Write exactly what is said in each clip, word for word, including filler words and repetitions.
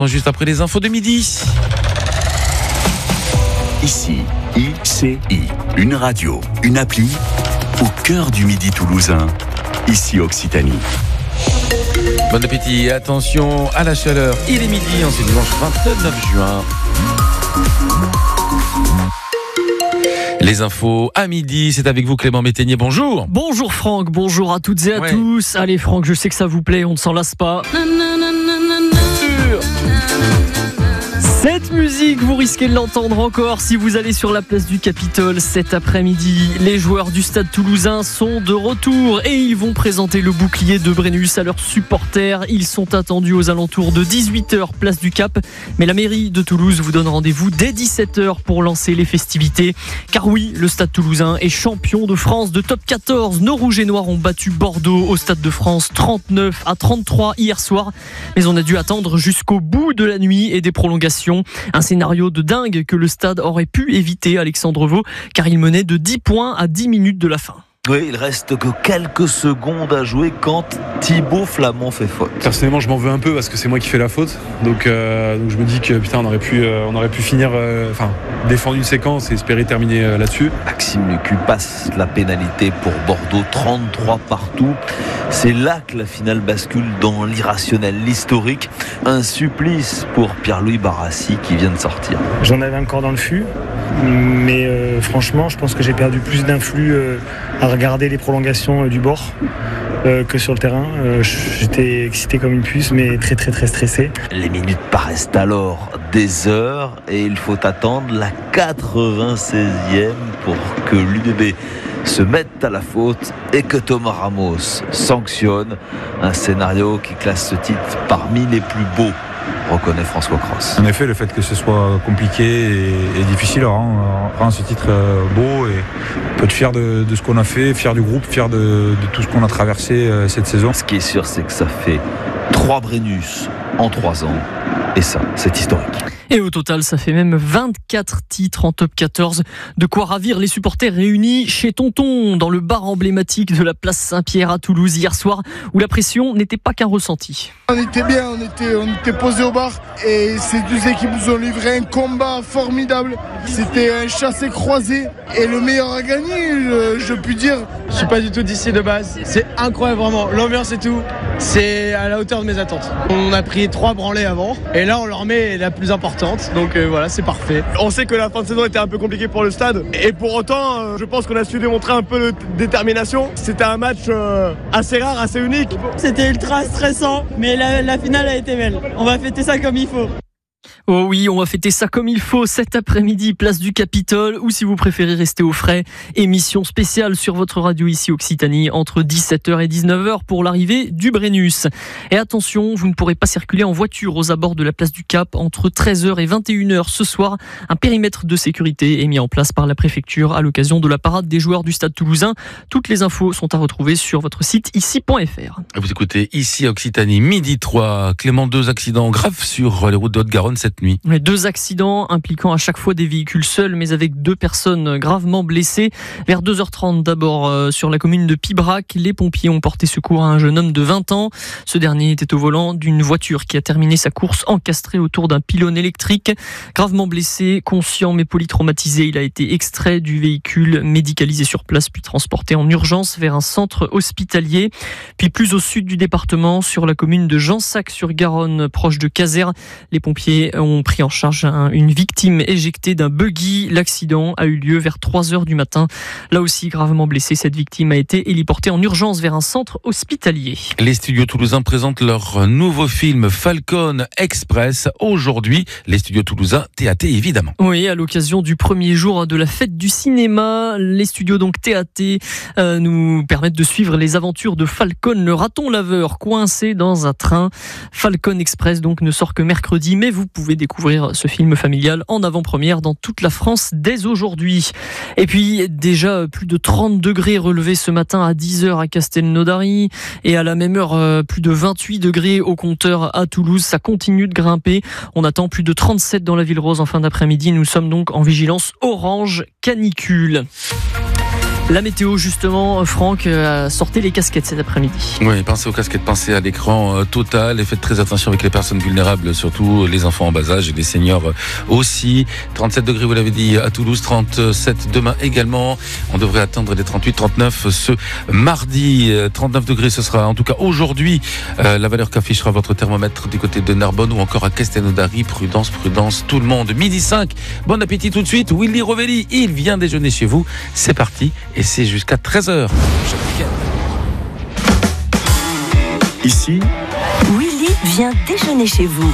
Juste après les infos de midi. Ici, I C I, une radio, une appli, au cœur du Midi toulousain. Ici Occitanie. Bon appétit et attention à la chaleur. Il est midi, en ce dimanche vingt-neuf juin. Les infos à midi, c'est avec vous Clément Métainier, bonjour. Bonjour Franck, bonjour à toutes et à ouais. tous. Allez Franck, je sais que ça vous plaît, on ne s'en lasse pas. Cette musique, vous risquez de l'entendre encore si vous allez sur la place du Capitole cet après-midi. Les joueurs du Stade Toulousain sont de retour et ils vont présenter le bouclier de Brennus à leurs supporters. Ils sont attendus aux alentours de dix-huit heures, place du Cap. Mais la mairie de Toulouse vous donne rendez-vous dès dix-sept heures pour lancer les festivités. Car oui, le Stade Toulousain est champion de France de top quatorze. Nos Rouges et Noirs ont battu Bordeaux au Stade de France trente-neuf à trente-trois hier soir. Mais on a dû attendre jusqu'au bout de la nuit et des prolongations. Un scénario de dingue que le stade aurait pu éviter, Alexandre Vaux, car il menait de dix points à dix minutes de la fin. Oui, il reste que quelques secondes à jouer quand Thibaut Flamand fait faute. Personnellement, je m'en veux un peu parce que c'est moi qui fais la faute. Donc, euh, donc je me dis que putain, on aurait pu, euh, on aurait pu finir, enfin, euh, défendre une séquence et espérer terminer euh, là-dessus. Maxime Lucu passe la pénalité pour Bordeaux, trente-trois partout. C'est là que la finale bascule dans l'irrationnel, l'historique. Un supplice pour Pierre-Louis Barassi qui vient de sortir. J'en avais encore dans le fût, mais euh, franchement, je pense que j'ai perdu plus d'influx euh, à regarder les prolongations euh, du bord euh, que sur le terrain. Euh, j'étais excité comme une puce, mais très très très stressé. Les minutes paraissent alors des heures et il faut attendre la quatre-vingt-seizième pour que l'U D B se mette à la faute et que Thomas Ramos sanctionne. Un scénario qui classe ce titre parmi les plus beaux, reconnaît François Cross. En effet, le fait que ce soit compliqué et, et difficile rend, rend ce titre beau et on peut être fier de, de ce qu'on a fait, fier du groupe, fier de, de tout ce qu'on a traversé euh, cette saison. Ce qui est sûr, c'est que ça fait trois Brennus en trois ans et ça, c'est historique. Et au total, ça fait même vingt-quatre titres en top quatorze. De quoi ravir les supporters réunis chez Tonton, dans le bar emblématique de la place Saint-Pierre à Toulouse hier soir, où la pression n'était pas qu'un ressenti. On était bien, on était, on était posés au bar et ces deux équipes nous ont livré un combat formidable. C'était un chassé-croisé et le meilleur a gagné, je, je puis dire. Je suis pas du tout d'ici de base. C'est incroyable vraiment, l'ambiance et tout, c'est à la hauteur de mes attentes. On a pris trois branlées avant et là on leur met la plus importante. Donc euh, voilà, c'est parfait. On sait que la fin de saison était un peu compliquée pour le stade et pour autant, euh, je pense qu'on a su démontrer un peu de détermination. C'était un match euh, assez rare, assez unique. C'était ultra stressant, mais la, la finale a été belle. On va fêter ça comme il faut. Oh oui, on va fêter ça comme il faut cet après-midi, place du Capitole, ou si vous préférez rester au frais, émission spéciale sur votre radio ici Occitanie entre dix-sept heures et dix-neuf heures pour l'arrivée du Brennus. Et attention, vous ne pourrez pas circuler en voiture aux abords de la place du Cap entre treize heures et vingt et une heures ce soir. Un périmètre de sécurité est mis en place par la préfecture à l'occasion de la parade des joueurs du Stade Toulousain. Toutes les infos sont à retrouver sur votre site ici point f r. Vous écoutez ici Occitanie, midi trois. Clément, deux accidents graves sur les routes de Haute-Garonne cette nuit. Deux accidents impliquant à chaque fois des véhicules seuls, mais avec deux personnes gravement blessées. Vers deux heures trente d'abord euh, sur la commune de Pibrac, les pompiers ont porté secours à un jeune homme de vingt ans. Ce dernier était au volant d'une voiture qui a terminé sa course encastrée autour d'un pylône électrique. Gravement blessé, conscient mais polytraumatisé, il a été extrait du véhicule, médicalisé sur place puis transporté en urgence vers un centre hospitalier. Puis plus au sud du département, sur la commune de Jansac-sur-Garonne, proche de Cazères, les pompiers ont pris en charge un, une victime éjectée d'un buggy. L'accident a eu lieu vers trois heures du matin. Là aussi gravement blessée, cette victime a été héliportée en urgence vers un centre hospitalier. Les studios toulousains présentent leur nouveau film Falcon Express. Aujourd'hui, les studios toulousains T A T évidemment. Oui, à l'occasion du premier jour de la fête du cinéma, les studios donc T A T euh, nous permettent de suivre les aventures de Falcon, le raton laveur coincé dans un train. Falcon Express donc ne sort que mercredi, mais vous pouvez découvrir ce film familial en avant-première dans toute la France dès aujourd'hui. Et puis déjà plus de trente degrés relevés ce matin à dix heures à Castelnaudary et à la même heure plus de vingt-huit degrés au compteur à Toulouse. Ça continue de grimper. On attend plus de trente-sept dans la Ville Rose en fin d'après-midi. Nous sommes donc en vigilance orange canicule. La météo, justement, Franck, euh, sortez les casquettes cet après-midi. Oui, pensez aux casquettes, pensez à l'écran euh, total et faites très attention avec les personnes vulnérables, surtout les enfants en bas âge et les seniors euh, aussi. trente-sept degrés, vous l'avez dit, à Toulouse, trente-sept demain également. On devrait atteindre les trente-huit trente-neuf ce mardi. trente-neuf degrés, ce sera en tout cas aujourd'hui euh, la valeur qu'affichera votre thermomètre du côté de Narbonne ou encore à Castelnaudary. Prudence, prudence, tout le monde. Midi cinq, bon appétit tout de suite. Willy Rovelli, il vient déjeuner chez vous. C'est parti et c'est jusqu'à treize heures. Ici, Willy vient déjeuner chez vous.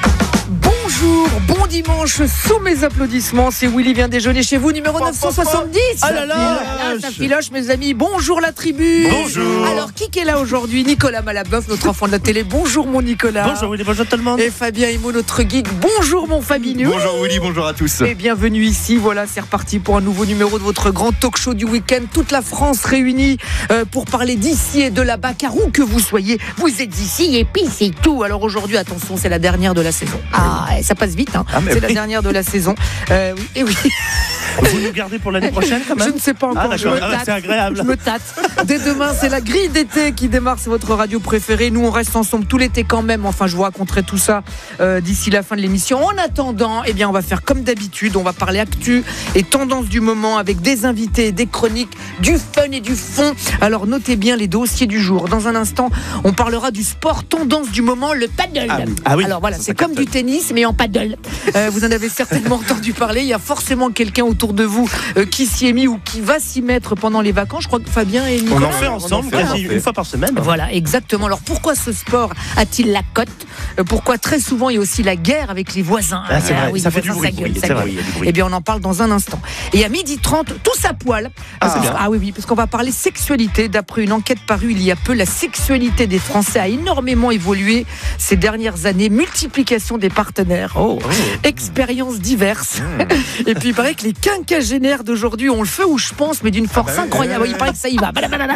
Bonjour, bon dimanche, sous mes applaudissements, c'est Willy vient déjeuner chez vous, numéro neuf cent soixante-dix. Ah là là, ça filoche mes amis, bonjour la tribu. Bonjour. Alors qui est là aujourd'hui? Nicolas Malaboeuf, notre enfant de la télé, bonjour mon Nicolas. Bonjour Willy, bonjour tout le monde. Et Fabien Imo, notre geek, bonjour mon Fabinho. Bonjour Willy, bonjour à tous. Et bienvenue ici, voilà, c'est reparti pour un nouveau numéro de votre grand talk show du week-end. Toute la France réunie euh, pour parler d'ici et de là-bas, car où que vous soyez, vous êtes ici et puis c'est tout. Alors aujourd'hui, attention, c'est la dernière de la saison. Ah, ça passe vite, hein. Ah, c'est oui. La dernière de la saison. Euh, oui, et oui. Vous nous gardez pour l'année prochaine quand même? Je ne sais pas encore. Ah, je me ah, tâte. c'est agréable. Je me tâte. Dès demain, c'est la grille d'été qui démarre. C'est votre radio préférée. Nous, on reste ensemble tout l'été quand même. Enfin, je vous raconterai tout ça euh, d'ici la fin de l'émission. En attendant, eh bien, on va faire comme d'habitude. On va parler actu et tendance du moment avec des invités, des chroniques, du fun et du fond. Alors, notez bien les dossiers du jour. Dans un instant, on parlera du sport tendance du moment, le paddle. Ah oui. Ah oui. Alors voilà, c'est comme du tennis, mais en paddle. Euh, vous en avez certainement entendu parler. Il y a forcément quelqu'un autour de vous euh, qui s'y est mis ou qui va s'y mettre pendant les vacances. Je crois que Fabien et Nicolas, on en fait ensemble, on en fait. quasi une fois par semaine. Voilà, exactement. Alors pourquoi ce sport a-t-il la cote? euh, Pourquoi très souvent il y a aussi la guerre avec les voisins? Ah, c'est ah, vrai, oui, ça fait du voisins, bruit. ça gueule, Oui, ça c'est gueule. vrai, il y a du bruit. Eh bien, on en parle dans un instant. Et à midi trente, tous à poil. Ah, parce, c'est bien. ah oui, oui, parce qu'on va parler sexualité. D'après une enquête parue il y a peu, la sexualité des Français a énormément évolué ces dernières années. Multiplication des partenaires. Oh. Oh. Expériences diverses. Mmh. Et puis il paraît que les quinquagénaires d'aujourd'hui ont le feu où je pense, mais d'une force ah bah, incroyable. Euh... Il paraît que ça y va.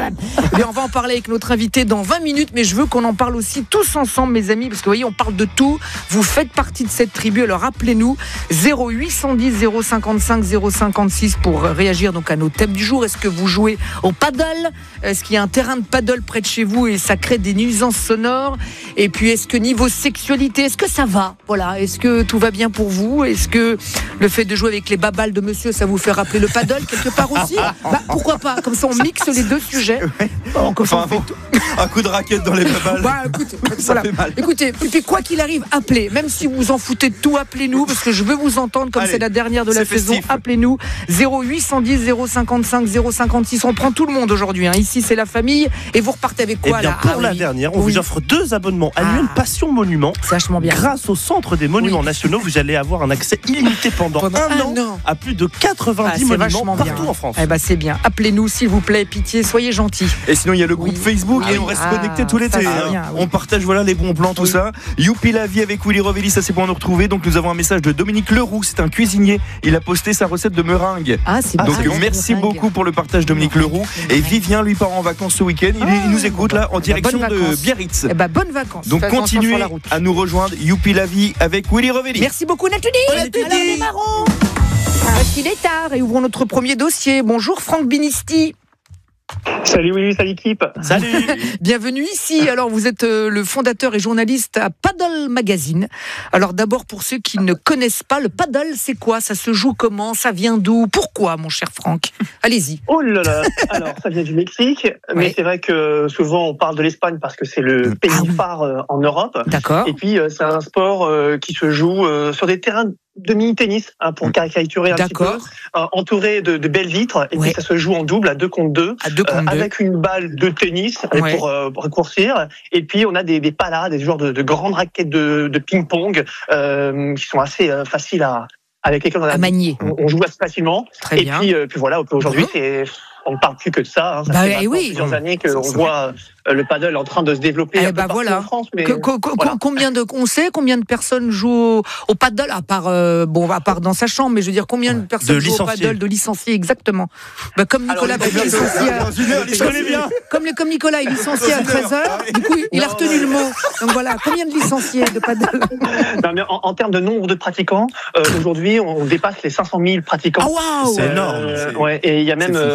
Et on va en parler avec notre invité dans vingt minutes, mais je veux qu'on en parle aussi tous ensemble, mes amis, parce que vous voyez, on parle de tout. Vous faites partie de cette tribu, alors appelez-nous zéro huit cent dix zéro cinquante-cinq zéro cinquante-six pour réagir donc à nos thèmes du jour. Est-ce que vous jouez au paddle? Est-ce qu'il y a un terrain de paddle près de chez vous et ça crée des nuisances sonores? Et puis, est-ce que niveau sexualité, est-ce que ça va? Voilà, est-ce que tout va bien pour vous? Est-ce que le fait de jouer avec les babales de monsieur, ça vous fait rappeler le paddle quelque part aussi? Bah, pourquoi pas? Comme ça, on mixe les deux sujets. Bon, comme ça, on fait tout. Un coup de raquette dans les babales. Bah, écoute, ça voilà. fait mal. Écoutez, et puis quoi qu'il arrive, appelez. Même si vous en foutez de tout, appelez-nous parce que je veux vous entendre comme Allez, c'est la dernière de la saison. Festif. Appelez-nous zéro huit cent dix zéro cinquante-cinq zéro cinquante-six. On prend tout le monde aujourd'hui. Hein. Ici, c'est la famille. Et vous repartez avec quoi? Eh bien, là pour ah, la oui. dernière, on oui. vous offre deux abonnements annuels ah. Passion Monument. C'est vachement bien. Grâce au Centre des Monuments oui. Nationaux, vous allez avoir un accès illimité pendant, pendant un, un an, an à plus de quatre-vingt-dix ah, monuments partout bien. En France. Eh ben, c'est bien. Appelez-nous, s'il vous plaît. Pitié, soyez gentils. Et sinon, il y a le groupe oui. Facebook ah, et on reste ah, connecté tout l'été. Hein. Bien, oui. On partage voilà les bons plans, tout oui. ça. Youpi la vie avec Willy Rovelli, ça c'est pour nous retrouver. Donc nous avons un message de Dominique Leroux, c'est un cuisinier. Il a posté sa recette de meringue. Ah, c'est Donc ah, merci meringue. beaucoup pour le partage, Dominique Leroux. Et Vivien lui part en vacances ce week-end. Il, ah, il nous écoute là en direction bah, de Biarritz. Eh bah, bonnes vacances. Donc continuez à nous rejoindre. Youpi la vie avec Willy Rovelli. Merci beaucoup Nathalie. Alors démarrons. Parce qu'il est tard et ouvrons notre premier dossier. Bonjour Franck Binisti. Salut Willy, salut l'équipe. Salut. Bienvenue ici. Alors vous êtes euh, le fondateur et journaliste à Paddle Magazine. Alors d'abord pour ceux qui ne connaissent pas, le paddle c'est quoi? Ça se joue comment? Ça vient d'où? Pourquoi mon cher Franck? Allez-y. Oh là là. Alors ça vient du Mexique, mais ouais. c'est vrai que souvent on parle de l'Espagne parce que c'est le pays ah, oui. phare euh, en Europe. D'accord. Et puis euh, c'est un sport euh, qui se joue euh, sur des terrains de mini-tennis, hein, pour caricaturer un D'accord. petit peu, euh, entouré de, de belles vitres, et ouais. puis ça se joue en double à deux contre deux, à deux contre euh, deux. avec une balle de tennis ouais. pour, euh, pour raccourcir, et puis on a des, des palas, des genres de, de grandes raquettes de, de ping-pong euh, qui sont assez euh, faciles à avec lesquelles on, a, à manier. On, on joue assez facilement. Très et bien. puis, euh, puis voilà, aujourd'hui mmh. c'est on ne parle plus que de ça. Hein. Ça bah, fait oui. plusieurs années qu'on voit euh, le paddle en train de se développer eh un bah peu voilà. partout en France. Mais que, que, que, voilà. Combien de, on sait combien de personnes jouent au, au paddle, à part, euh, bon, à part dans sa chambre, mais je veux dire, combien de personnes de jouent au paddle, de licenciés, exactement. Bah, comme Nicolas, Alors, bah, licencié à, je connais bien. Comme, comme Nicolas est licencié à treize heures, du coup, il a retenu le mot. Donc voilà, combien de licenciés de paddle? Non, mais en, en termes de nombre de pratiquants, euh, aujourd'hui, on dépasse les cinq cent mille pratiquants. Ah, waouh! C'est énorme. Euh, ouais, et il y a même euh,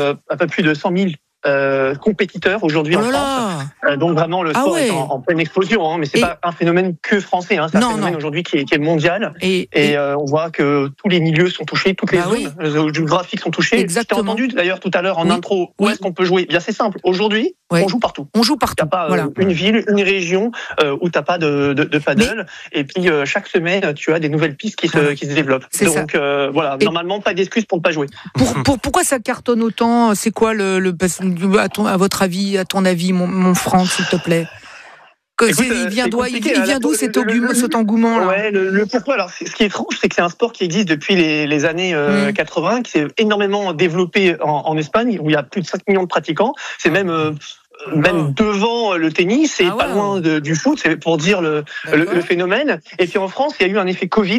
peu plus de cent mille Euh, compétiteurs aujourd'hui oh en France. Euh, donc vraiment le sport ah ouais. est en, en pleine explosion, hein, mais c'est et... pas un phénomène que français, hein, c'est non, un phénomène non. aujourd'hui qui est, qui est mondial. Et, et, et euh, on voit que tous les milieux sont touchés, toutes les bah zones oui. géographiques sont touchées. Exactement. Je t'ai entendu d'ailleurs tout à l'heure en oui. intro, où oui. est-ce qu'on peut jouer ? Bien c'est simple, aujourd'hui oui. on joue partout. On joue partout. Il n'y a pas voilà. euh, une ville, une région euh, où tu n'as pas de, de, de paddle, mais... et puis euh, chaque semaine tu as des nouvelles pistes qui se, qui se développent. C'est donc euh, voilà, et... normalement pas d'excuses pour ne pas jouer. Pour, pour, pourquoi ça cartonne autant ? C'est quoi le, le à, ton, à votre avis, à ton avis, mon, mon Franck, s'il te plaît ? Que Écoute, il vient d'où, il vient d'où cet, le, cet engouement là ouais, le, le pourquoi alors ce qui est étrange, c'est que c'est un sport qui existe depuis les, les années euh, mmh. quatre-vingts, qui s'est énormément développé en, en Espagne, où il y a plus de cinq millions de pratiquants. C'est même euh, même oh. devant le tennis et ah ouais. pas loin de, du foot, c'est pour dire le, le, le phénomène. Et puis en France, il y a eu un effet Covid.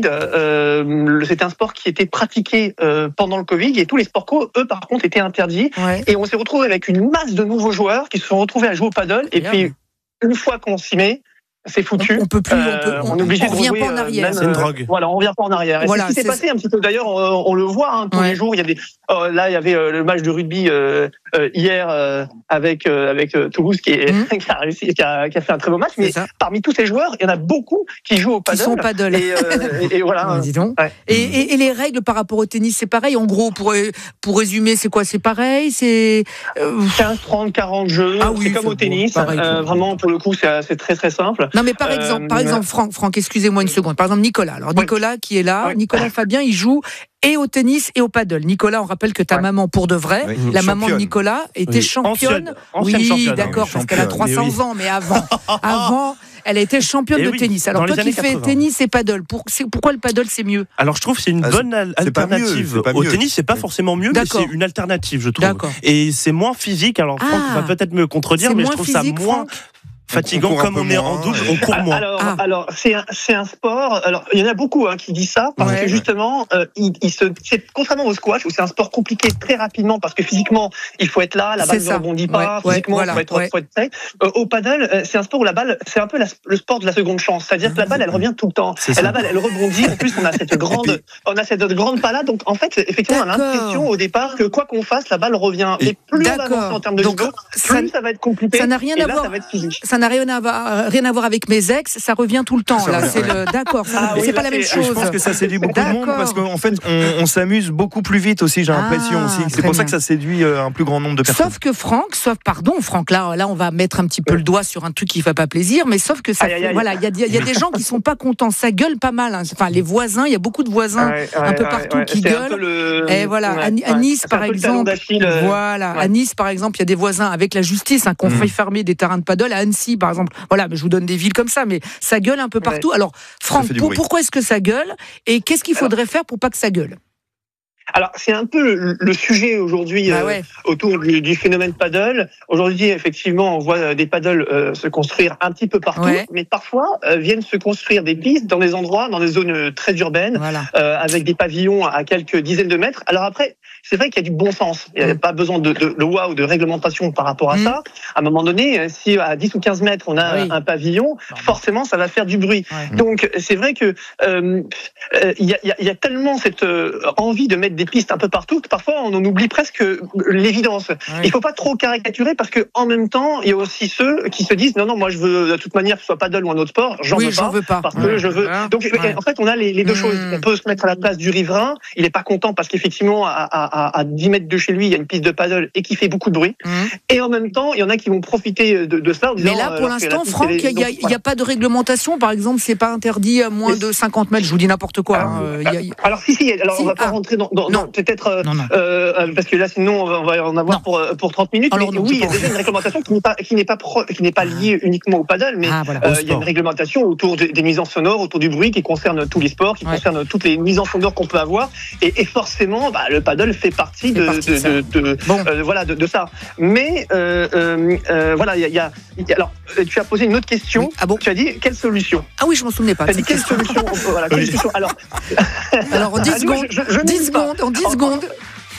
Euh, c'était un sport qui était pratiqué euh, pendant le Covid, et tous les sports co, eux, par contre, étaient interdits. Ouais. Et on s'est retrouvé avec une masse de nouveaux joueurs qui se sont retrouvés à jouer au paddle. Et puis une fois qu'on s'y met, c'est foutu. On peut plus, on, peut, on, on, est obligé on revient de pas en arrière. Même, c'est une drogue. Voilà, on revient pas en arrière. Et voilà, c'est ce qui s'est passé un petit peu. D'ailleurs, on, on le voit hein, tous ouais. les jours. Il y a des. Oh, là, il y avait euh, le match de rugby euh, euh, hier euh, avec euh, avec euh, Toulouse qui, est, mmh. qui a réussi, qui a, qui a fait un très beau match. Mais parmi tous ces joueurs, il y en a beaucoup qui jouent au paddle. Qui sont au paddle. Et, euh, et, et voilà. Dis donc. Ouais. Et, et, et les règles par rapport au tennis, c'est pareil. En gros, pour pour résumer, c'est quoi ? C'est pareil. C'est euh... quinze, trente, quarante jeux. Ah oui, c'est comme au tennis. Pareil, euh, vraiment, pour le coup, c'est, c'est très très simple. Non, mais par exemple. Par exemple, Franck, Franck, excusez-moi une seconde. Par exemple, Nicolas. Alors, Nicolas oui. qui est là, oui. Nicolas Fabien, il joue et au tennis et au paddle. Nicolas, on rappelle que ta ouais. maman, pour de vrai, oui. la championne. Maman de Nicolas, était oui. championne. Ancienne, ancienne oui, championne, d'accord, parce qu'elle a trois cents oui. ans, mais avant, avant, elle a été championne et de oui, tennis. Alors toi qui fais tennis et paddle, pour, c'est, pourquoi le paddle c'est mieux ? Alors je trouve que c'est une ah, bonne al- alternative. Mieux, au tennis, c'est pas forcément mieux, d'accord. mais c'est une alternative, je trouve. D'accord. Et c'est moins physique. Alors Franck ah, va peut-être me contredire, mais je trouve physique, ça moins... Franck. Fatigant, comme on est moins, en double, on court moins. Alors, ah. alors c'est un, c'est un sport. Alors, il y en a beaucoup hein, qui disent ça parce ouais. que justement, euh, il, il se, c'est contrairement au squash où c'est un sport compliqué très rapidement parce que physiquement, il faut être là, la balle ne rebondit pas. Ouais. Physiquement, ouais, voilà. il faut être, ouais. faut être prêt. Euh, au paddle, euh, c'est un sport où la balle, c'est un peu la, le sport de la seconde chance. C'est-à-dire que la balle, elle revient tout le temps. Et la balle, elle rebondit. En plus, on a cette grande, on a cette grande palade. Donc, en fait, effectivement, d'accord. on a l'impression au départ que quoi qu'on fasse, la balle revient. Et plus on avance en termes de niveau, plus ça va être compliqué. Ça n'a rien à voir. Ça n'a rien à voir. Rien à voir avec mes ex, ça revient tout le temps. Là, c'est le... D'accord, ça... ah, oui, c'est pas la même chose. Je pense que ça séduit beaucoup d'accord. de monde parce qu'en fait, on, on s'amuse beaucoup plus vite aussi. J'ai l'impression ah, aussi. C'est pour bien. ça que ça séduit un plus grand nombre de personnes. Sauf que Franck, sauf pardon, Franck, là, là, on va mettre un petit peu le doigt sur un truc qui fait pas plaisir, mais sauf que ça, aïe, aïe, voilà, il y a, y a des gens qui sont pas contents. Ça gueule pas mal. Hein. Enfin, les voisins, il y a beaucoup de voisins ouais, ouais, un peu partout ouais, qui gueulent. Le... Et voilà, ouais, à Nice, ouais. par exemple, voilà, ouais. à Nice, par exemple, il y a des voisins avec la justice hein, qui ont fait fermer des terrains de paddle. À Annecy, par exemple, voilà, mais je vous donne des villes comme ça, mais ça gueule un peu partout. Ouais. Alors, Franck, pour, pourquoi est-ce que ça gueule et qu'est-ce qu'il faudrait Alors, faire pour pas que ça gueule ? Alors, c'est un peu le, le sujet aujourd'hui bah ouais. euh, autour du, du phénomène paddle. Aujourd'hui, effectivement, on voit des paddles euh, se construire un petit peu partout, ouais. mais parfois euh, viennent se construire des pistes dans des endroits, dans des zones très urbaines, voilà. euh, avec des pavillons à quelques dizaines de mètres. Alors après, c'est vrai qu'il y a du bon sens. Il n'y a mmh. pas besoin de, de loi ou de réglementation par rapport à mmh. ça. À un moment donné, si à dix ou quinze mètres, on a oui. un pavillon, forcément, ça va faire du bruit. Ouais. Donc, c'est vrai que euh, euh, y, a, y a tellement cette euh, envie de mettre des pistes un peu partout que parfois, on en oublie presque l'évidence. Oui. Il ne faut pas trop caricaturer parce qu'en même temps, il y a aussi ceux qui se disent non, non, moi, je veux de toute manière que ce soit paddle ou un autre sport, j'en, oui, veux, j'en pas, veux pas. Parce que ouais. je veux. Donc, ouais. en fait, on a les, les deux mmh. choses. On peut se mettre à la place du riverain. Il n'est pas content parce qu'effectivement, à, à, à dix mètres de chez lui, il y a une piste de paddle et qui fait beaucoup de bruit. Mmh. Et en même temps, il y en a qui vont profiter de, de cela. En disant, mais là, pour l'instant, Franck, il n'y a, voilà. a pas de réglementation. Par exemple, c'est pas interdit à moins de cinquante mètres. Je vous dis n'importe quoi. Alors, hein. alors, y a... alors si, si. Alors, si, on va pas ah. rentrer dans. dans non, peut-être. Euh, non, non. Euh, parce que là, sinon, on va en avoir pour, pour trente minutes. Alors, mais non, oui, il y a déjà une réglementation qui n'est pas, qui n'est pas, pro, qui n'est pas liée uniquement au paddle, mais ah, voilà. euh, il y a une réglementation autour de, des nuisances sonores, autour du bruit, qui concerne tous les sports, qui ouais. concerne toutes les nuisances sonores qu'on peut avoir. Et, et forcément, bah, le paddle fait partie de, partie de, de, de, de, bon. euh, voilà, de, de ça. Mais euh, euh, euh, voilà, il y a, y a, y a. Alors, tu as posé une autre question. Oui. Ah bon ? Tu as dit quelle solution ? Ah oui, je m'en souvenais pas. Tu as dit quelle solution ? Voilà, quelle solution ? Alors, alors en dix secondes, dix secondes, en dix secondes.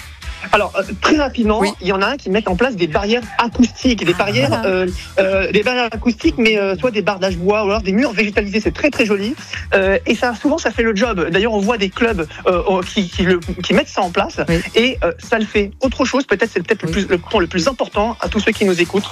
Alors, euh, très rapidement, oui. il y en a un qui met en place des barrières acoustiques, des ah, barrières, voilà. euh, euh, des barrières acoustiques, mais euh, soit des bardages bois ou alors des murs végétalisés. C'est très très joli. Euh, et ça, souvent, ça fait le job. D'ailleurs, on voit des clubs euh, qui, qui, le, qui mettent ça en place, oui. et euh, ça le fait. Autre chose, peut-être, c'est peut-être oui. le, plus, le point le plus important à tous ceux qui nous écoutent.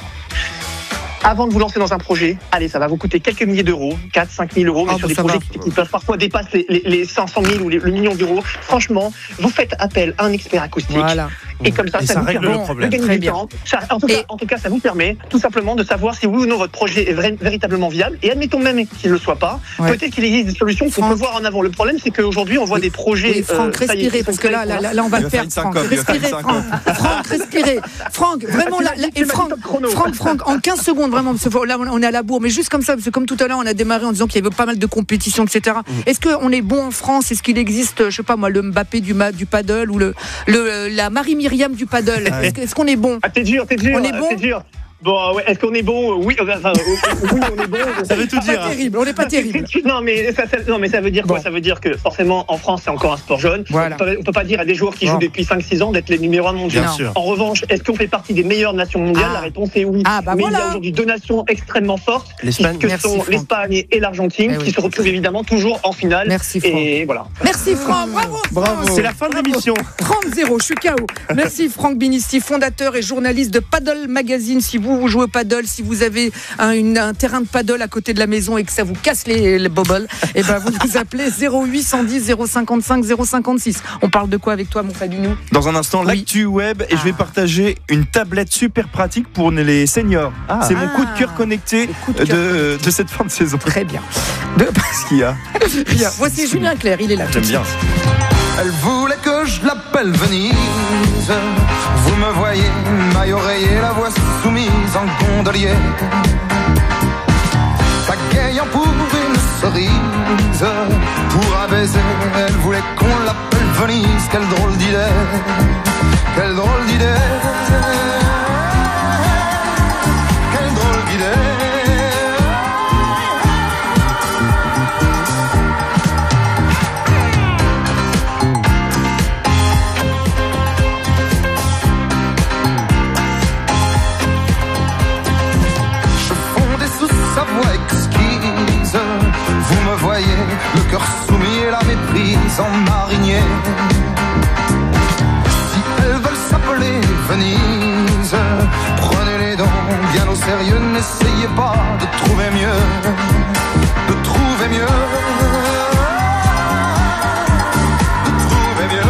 Avant de vous lancer dans un projet, allez, ça va vous coûter quelques milliers d'euros, quatre, cinq mille euros, mais oh, sur des projets qui, qui peuvent parfois dépasser les, les, les cinq cent mille ou les, le million d'euros. Franchement, vous faites appel à un expert acoustique. Voilà. Et comme ça, et ça, ça vous règle permet le problème. de gagner du temps. Ça, en, tout et... cas, en tout cas, ça vous permet tout simplement de savoir si oui ou non votre projet est vrai, véritablement viable. Et admettons même qu'il ne le soit pas, ouais. peut-être qu'il existe des solutions qu'on peut voir en avant. Le problème, c'est qu'aujourd'hui, on voit oui. des projets. Oui, Franck, euh, respirez, parce que là, là, là, là, on va le perdre. Franck, respirez, Franck. Franck, respirez. Franck, vraiment, là, là et Franck, Franck, Franck, en quinze secondes, vraiment, parce que là, on est à la bourre, mais juste comme ça, parce que comme tout à l'heure, on a démarré en disant qu'il y avait pas mal de compétitions, et cetera. Mmh. Est-ce qu'on est bon en France? Est-ce qu'il existe, je sais pas moi, le Mbappé du, du paddle ou le, le, la Marie-Myriam du paddle? Ah, est-ce, est-ce qu'on est bon? Ah, t'es dur, t'es dur. On est bon. C'est dur. Bon, ouais, est-ce qu'on est bon? Oui, enfin, oui, on est bon. Ça veut tout dire. Pas terrible, on n'est pas terrible. Non, mais ça, ça, non, mais ça veut dire quoi? bon. Ça veut dire que forcément, en France, c'est encore un sport jeune. Voilà. On ne peut pas dire à des joueurs qui bon. jouent depuis cinq six ans d'être les numéros un mondiaux. En revanche, est-ce qu'on fait partie des meilleures nations mondiales? ah. La réponse est oui. Ah, bah mais voilà. il y a aujourd'hui deux nations extrêmement fortes, l'Espagne. que Merci, sont Franck. l'Espagne et l'Argentine, eh oui. qui se retrouvent évidemment toujours en finale. Merci, Franck. Et voilà. Merci, Franck. Bravo. Bravo. C'est la fin de l'émission. trente zéro, je suis K O. Merci, Franck Binisti, fondateur et journaliste de Paddle Magazine. Si vous, vous jouez au paddle, si vous avez un, une, un terrain de paddle à côté de la maison et que ça vous casse les, les bobbles, et ben vous nous appelez zéro huit cent dix zéro cinquante-cinq zéro cinquante-six. On parle de quoi avec toi, mon Fabinou? Dans un instant, oui. l'actu web, et ah. je vais partager une tablette super pratique pour les seniors. Ah. C'est mon coup de cœur connecté de, cœur. de, de cette fin de saison. Très bien. De... Qu'est-ce qu'il y a? Bien. Voici Julien Clerc, il est là. J'aime bien. Elle voulait que je l'appelle Venise. Vous me voyez, maille oreiller, la voix soumise en gondolier. Pagayant pour une cerise, pour un baiser, elle voulait qu'on l'appelle Venise. Quelle drôle d'idée, quelle drôle d'idée, quelle drôle d'idée. Sa voix exquise, vous me voyez, le cœur soumis et la méprise en marinier. Si elles veulent s'appeler Venise, prenez-les donc bien au sérieux, n'essayez pas de trouver mieux, de trouver mieux, de trouver mieux.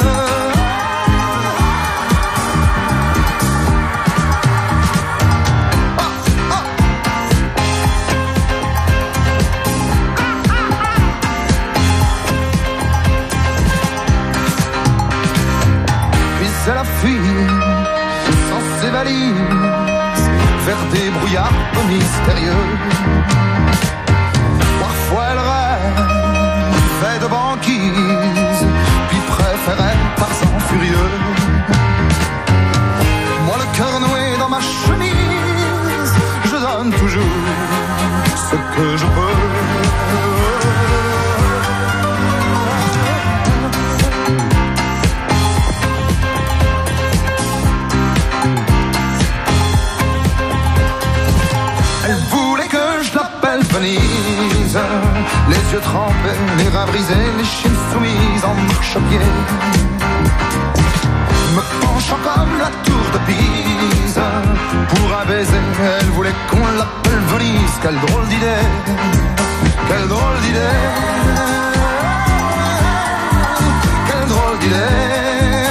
C'est la fuite sans ses valises vers des brouillards mystérieux. Parfois elle rêve de banquise, puis préférait Tarzan furieux. Moi le cœur noué dans ma chemise, je donne toujours ce que je peux. Venise, les yeux trempés, les reins brisés, les chines soumises en marche-pied. Me penchant comme la tour de Pise, pour un baiser, elle voulait qu'on l'appelle Venise. Quelle drôle d'idée, quelle drôle d'idée, quelle drôle d'idée.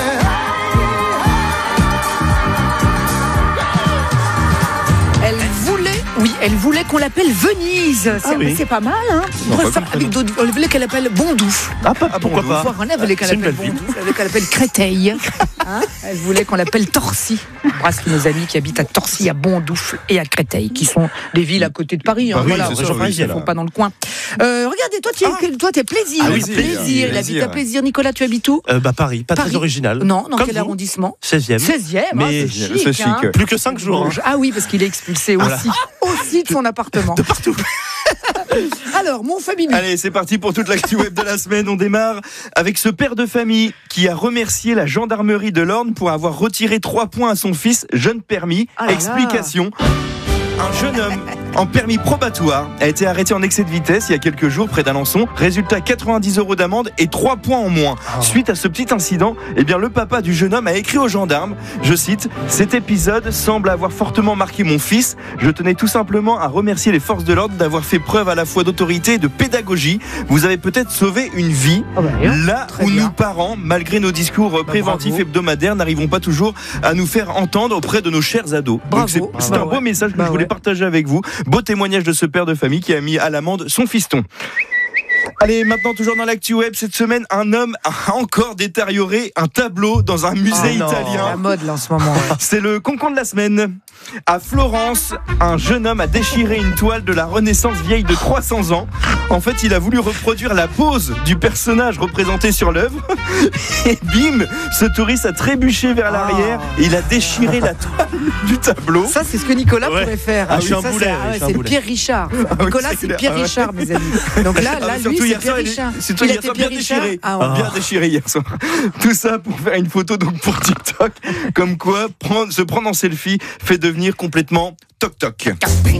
Oui, elle voulait qu'on l'appelle Venise. C'est, ah oui. c'est pas mal, hein. Non, Bref, avec d'autres, elle voulait qu'elle l'appelle Bondoufle. Ah, pas, ah pourquoi pas. Elle voulait qu'elle l'appelle Bondoufle. Elle voulait qu'elle l'appelle Créteil. Hein, elle voulait qu'on l'appelle Torcy. On embrasse nos amis qui habitent à Torcy, à Bondoufle et à Créteil, qui sont des villes à côté de Paris. Hein, Paris voilà, c'est sûr, oui, ils ne font pas dans le coin. Euh, regardez, toi, tu es, ah. toi, t'es plaisir. Ah oui, plaisir. plaisir. Il habite à plaisir. Nicolas, tu habites où? euh, bah, Paris, pas Paris. Très original. Non, dans Comme quel vous. arrondissement? seizième. seizième, mais hein, c'est chic, chic. Hein. Plus que cinq jours. Hein. Ah oui, parce qu'il est expulsé aussi, voilà. aussi de son appartement. De partout. Alors, mon Fabinho. Allez, c'est parti pour toute l'actu web de la semaine. On démarre avec ce père de famille qui a remercié la gendarmerie de l'Orne pour avoir retiré trois points à son fils, jeune permis. Ah là Explication. Un jeune homme en permis probatoire a été arrêté en excès de vitesse il y a quelques jours près d'Alençon. Résultat, quatre-vingt-dix euros d'amende et trois points en moins. Oh. Suite à ce petit incident, eh bien, le papa du jeune homme a écrit aux gendarmes, je cite, « Cet épisode semble avoir fortement marqué mon fils. Je tenais tout simplement à remercier les forces de l'ordre d'avoir fait preuve à la fois d'autorité et de pédagogie. Vous avez peut-être sauvé une vie. Oh bah, là où bien. Nous, parents, malgré nos discours bah, préventifs bravo. hebdomadaires, n'arrivons pas toujours à nous faire entendre auprès de nos chers ados. » Donc c'est, c'est bah, un ouais. beau message que bah, je voulais ouais. partager avec vous. Beau témoignage de ce père de famille qui a mis à l'amende son fiston. Allez, maintenant, toujours dans l'actu web, cette semaine, un homme a encore détérioré un tableau dans un musée oh non, italien. C'est la mode, là, en ce moment. Ouais. C'est le concon de la semaine. À Florence, un jeune homme a déchiré une toile de la Renaissance vieille de trois cents ans. En fait, il a voulu reproduire la pose du personnage représenté sur l'œuvre. Et bim, ce touriste a trébuché vers l'arrière et il a déchiré la toile du tableau. Ça, c'est ce que Nicolas ouais. pourrait faire. Ah, ah, oui, ça, boulet, c'est, ah, ouais, c'est Pierre Richard. Ah, Nicolas, c'est, c'est Pierre ah, ouais. Richard, mes amis. Donc là, là lui, c'est Pierre Richard. C'est tout hier soir bien déchiré. Ah, ouais. Bien déchiré hier soir. Tout ça pour faire une photo donc pour TikTok. Comme quoi, prendre, se prendre en selfie fait devenir complètement toc-toc.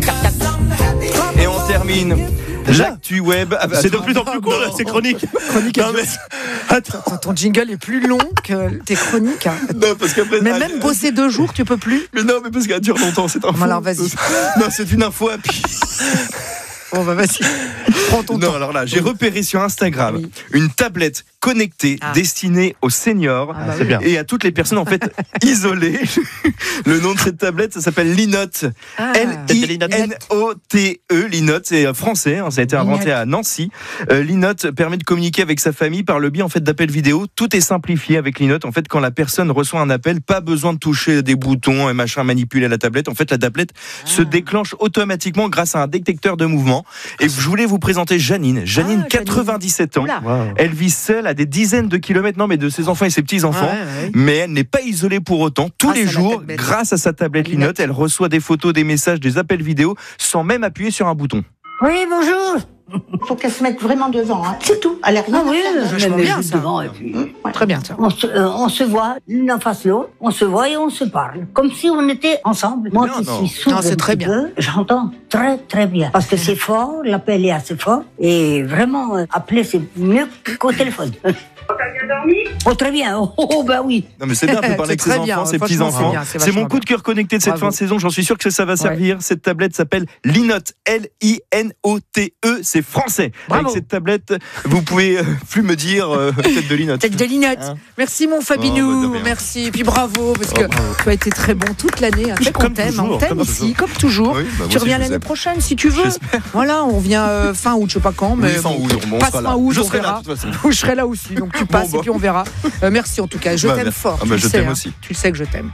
Et on termine l'actu web. Ah bah, c'est de plus en plus court, là, ces chroniques. Chronique non, mais... Attends. Ton jingle est plus long que tes chroniques. Hein. Non, parce qu'après. Mais même bosser deux jours, tu peux plus. Mais non, mais parce qu'elle dure longtemps, cette info. Alors, vas-y. Non, c'est une info à pied. Bon, bah, vas-y. Prends ton non, temps. alors là, j'ai repéré sur Instagram oui. une tablette connectée ah. destinée aux seniors ah, bah, c'est bien. Et à toutes les personnes en fait isolées. Le nom de cette tablette, ça s'appelle Linote. Ah. L I N O T E. Linote, c'est français. Hein, ça a été inventé à Nancy. Euh, Linote permet de communiquer avec sa famille par le biais en fait d'appels vidéo. Tout est simplifié avec Linote. En fait, quand la personne reçoit un appel, pas besoin de toucher des boutons et machin, manipuler la tablette. En fait, la tablette ah. se déclenche automatiquement grâce à un détecteur de mouvement. Et je voulais vous présenter Janine. Janine, ah, quatre-vingt-dix-sept ans. Wow. Elle vit seule à des dizaines de kilomètres, non mais de ses enfants et ses petits-enfants. Ouais, ouais. Mais elle n'est pas isolée pour autant. Tous ah, les jours, grâce à sa tablette Linote, elle reçoit des photos, des messages, des appels vidéo, sans même appuyer sur un bouton. Oui, bonjour. Faut qu'elle se mette vraiment devant, hein. C'est tout. Elle a rien. Ah oui, je me mets bien ça. Devant et puis. Ouais. Très bien ça. On se, euh, on se voit l'une en face de l'autre, on se voit et on se parle, comme si on était ensemble. Moi non, qui non. suis sourde, non, c'est très bien. Peu, j'entends très très bien parce que c'est fort, l'appel est assez fort et vraiment euh, appeler c'est mieux qu'au téléphone. T'as bien dormi ? Oh très bien, oh, oh bah oui. Non mais c'est bien, on peut parler avec ses enfants, ses petits-enfants. C'est, c'est mon coup de cœur connecté de cette Bravo. fin de saison, j'en suis sûr que ça va servir. Ouais. Cette tablette s'appelle Linote, L I N O T E, c'est français. Bravo. Avec cette tablette, vous pouvez euh, plus me dire euh, tête de Linote. Tête de Linote. Hein Merci mon Fabinou, oh, bah, merci. Et puis bravo, parce que oh, tu as été très bon toute l'année. Hein. On t'aime, on t'aime ici, comme toujours. Oui, bah, tu reviens l'année prochaine si tu veux. J'espère. Voilà, on vient euh, fin août, je sais pas quand, mais oui, fin août, bon, passe fin août, je serai là. Je serai là aussi, donc tu passes et puis on verra. Euh, merci en tout cas, je bah, t'aime merci. fort. Ah bah, tu je sais, t'aime hein. aussi. Tu le sais que je t'aime.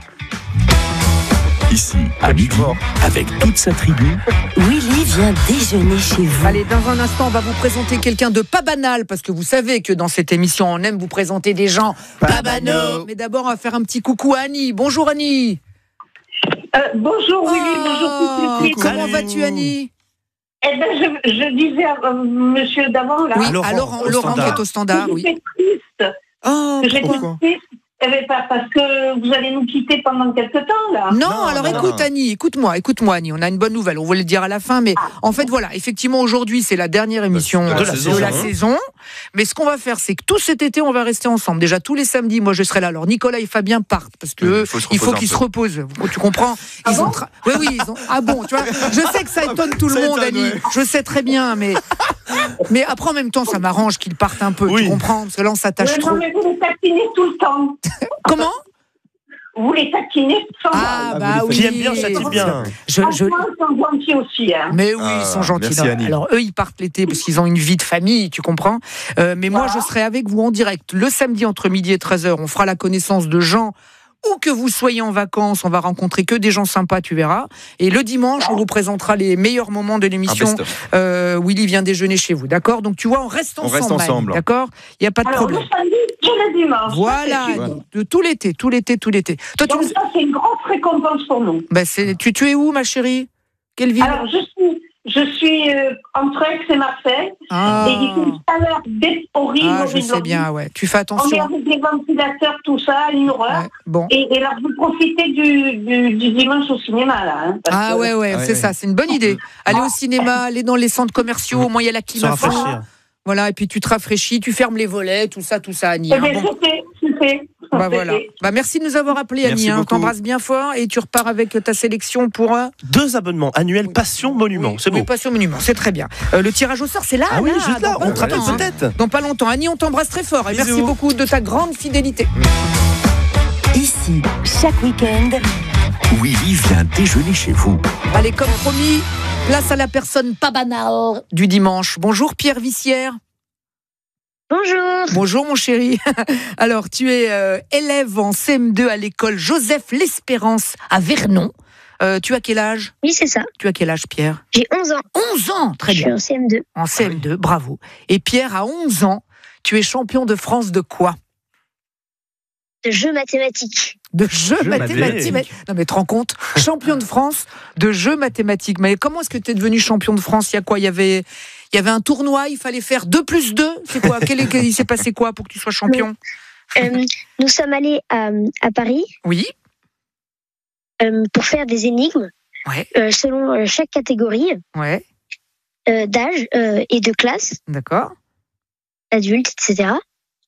Ici, à midi, avec toute sa tribu, Willy vient déjeuner chez vous. Allez, dans un instant, on va vous présenter quelqu'un de pas banal, parce que vous savez que dans cette émission, on aime vous présenter des gens pas banaux. Mais d'abord, on va faire un petit coucou à Annie. Bonjour Annie. Euh, bonjour Willy, oh, bonjour Coucou. Comment vas-tu Annie? Eh ben, je, je disais à euh, monsieur d'avant, là. Oui, Laurent, à Laurent, Laurent qui est au standard, oui. C'est triste. Oh, que pourquoi triste. Eh bien, parce que vous allez nous quitter pendant quelques temps, là. Non, non alors non, écoute, non. Annie, écoute-moi, écoute-moi, Annie, on a une bonne nouvelle. On voulait le dire à la fin, mais ah. en fait, voilà, effectivement, aujourd'hui, c'est la dernière émission de, de, la, saison, de la saison. Mais ce qu'on va faire, c'est que tout cet été, on va rester ensemble. Déjà, tous les samedis, moi, je serai là. Alors, Nicolas et Fabien partent, parce que oui, faut il faut qu'ils peu. se reposent. Tu comprends ah ils bon ont tra... Oui, oui, ils ont... Ah bon, tu vois, je sais que ça étonne tout le ça monde, étonne, Annie. Ouais. Je sais très bien, mais... mais après, en même temps, ça m'arrange qu'ils partent un peu, oui. tu comprends? Parce que là, on s'attache ouais, trop. Non, mais vous les taquinez tout le temps. Comment? Vous les taquinez sans Ah, bah oui. Qui aime bien, châtie bien. Je, je... Ils sont gentils aussi. Hein. Mais oui, ah, ils sont gentils. Merci, alors, eux, ils partent l'été parce qu'ils ont une vie de famille, tu comprends. euh, Mais voilà. moi, je serai avec vous en direct le samedi entre midi et treize heures. On fera la connaissance de gens. Où que vous soyez en vacances, on va rencontrer que des gens sympas, tu verras. Et le dimanche, on vous présentera les meilleurs moments de l'émission. Euh, Willy vient déjeuner chez vous, d'accord? Donc tu vois, on reste ensemble, on reste ensemble. Annie, d'accord? Il n'y a pas de Alors, problème. Le samedi et le dimanche. Voilà, de tout l'été, tout l'été, tout l'été. Toi, Donc tu... ça, c'est une grosse récompense pour nous. Ben, c'est... Tu, tu es où, ma chérie? Quelle ville? Alors, je suis, Je suis euh, entre Aix et Marseille. Ah. Et il fait une chaleur horrible. Ah, je horrible, sais horrible. bien, ouais. Tu fais attention. On est avec les ventilateurs, tout ça, une horreur. Ouais, bon. Et, et là, vous profitez du, du, du dimanche au cinéma, là. Hein, ah que... ouais, ouais, ah, c'est ouais. ça, c'est une bonne idée. Aller au cinéma, aller dans les centres commerciaux, au moins il y a la clim à fond. Voilà, et puis tu te rafraîchis, tu fermes les volets, tout ça, tout ça, Annie. Eh hein, bien, bon. je sais, je sais. Bah voilà. Bah merci de nous avoir appelés, Annie. Hein. On t'embrasse bien fort et tu repars avec ta sélection pour un... Deux abonnements annuels oui. Passion Monument. Oui, c'est beau. Oui, Passion Monument, c'est très bien. Euh, le tirage au sort, c'est là. Ah oui, là, juste là. On te rappelle hein. peut-être. Dans pas longtemps. Annie, on t'embrasse très fort et Bisous. merci beaucoup de ta grande fidélité. Ici, chaque week-end, Willy vient déjeuner chez vous. Allez, comme promis, place à la personne pas banale du dimanche. Bonjour Pierre Vissière. Bonjour. Bonjour mon chéri. Alors, tu es euh, élève en C M deux à l'école Joseph L'Espérance à Vernon. Euh, tu as quel âge ? Oui, c'est ça. Tu as quel âge, Pierre ? J'ai onze ans. onze ans, très bien. Je suis en C M deux. En C M deux, bravo. Et Pierre, à onze ans, tu es champion de France de quoi ? De jeux mathématiques. De jeux jeux mathématiques. mathématiques. Non mais te rends compte ? Champion de France de jeux mathématiques. Mais comment est-ce que tu es devenu champion de France ? Il y a quoi ? Il y avait... Il y avait un tournoi, il fallait faire deux plus deux. C'est quoi ? Quel est, Il s'est passé quoi pour que tu sois champion ? euh, Nous sommes allés à, à Paris. Oui. Euh, pour faire des énigmes. Ouais. Euh, selon euh, chaque catégorie. Ouais. Euh, d'âge euh, et de classe. D'accord. Adultes, et cetera.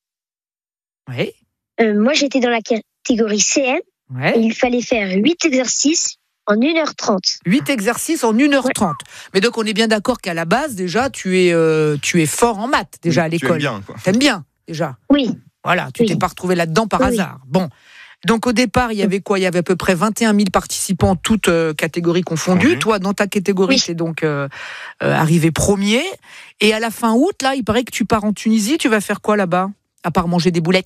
Ouais. Euh, moi, j'étais dans la catégorie C M. Ouais. Et il fallait faire huit exercices en une heure trente. huit exercices en une heure trente. Ouais. Mais donc, on est bien d'accord qu'à la base, déjà, tu es, euh, tu es fort en maths, déjà, oui, à l'école. Tu aimes bien, quoi. T'aimes bien, déjà ? Oui. Voilà, tu oui. t'es pas retrouvé là-dedans par oui. hasard. Bon. Donc, au départ, il y avait quoi ? Il y avait à peu près vingt et un mille participants, toutes euh, catégories confondues. Oui. Toi, dans ta catégorie, oui. t'es donc euh, euh, arrivé premier. Et à la fin août, là, il paraît que tu pars en Tunisie. Tu vas faire quoi là-bas ? À part manger des boulettes ?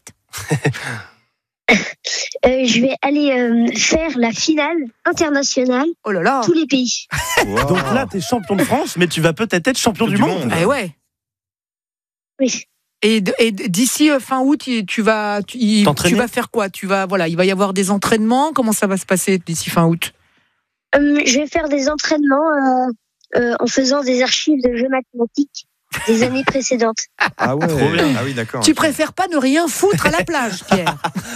Euh, je vais aller euh, faire la finale internationale. Oh là là. Tous les pays. Wow. Donc là, tu es champion de France, mais tu vas peut-être être champion du, du monde. monde. Eh ouais. Oui. Et, et d'ici fin août, tu vas, tu, tu vas faire quoi ? Tu vas, voilà, il va y avoir des entraînements. Comment ça va se passer d'ici fin août ? euh, Je vais faire des entraînements euh, euh, en faisant des archives de jeux mathématiques des années précédentes. Ah ouais. Trop bien. Ah oui, d'accord. Tu préfères pas ne rien foutre à la plage, Pierre ?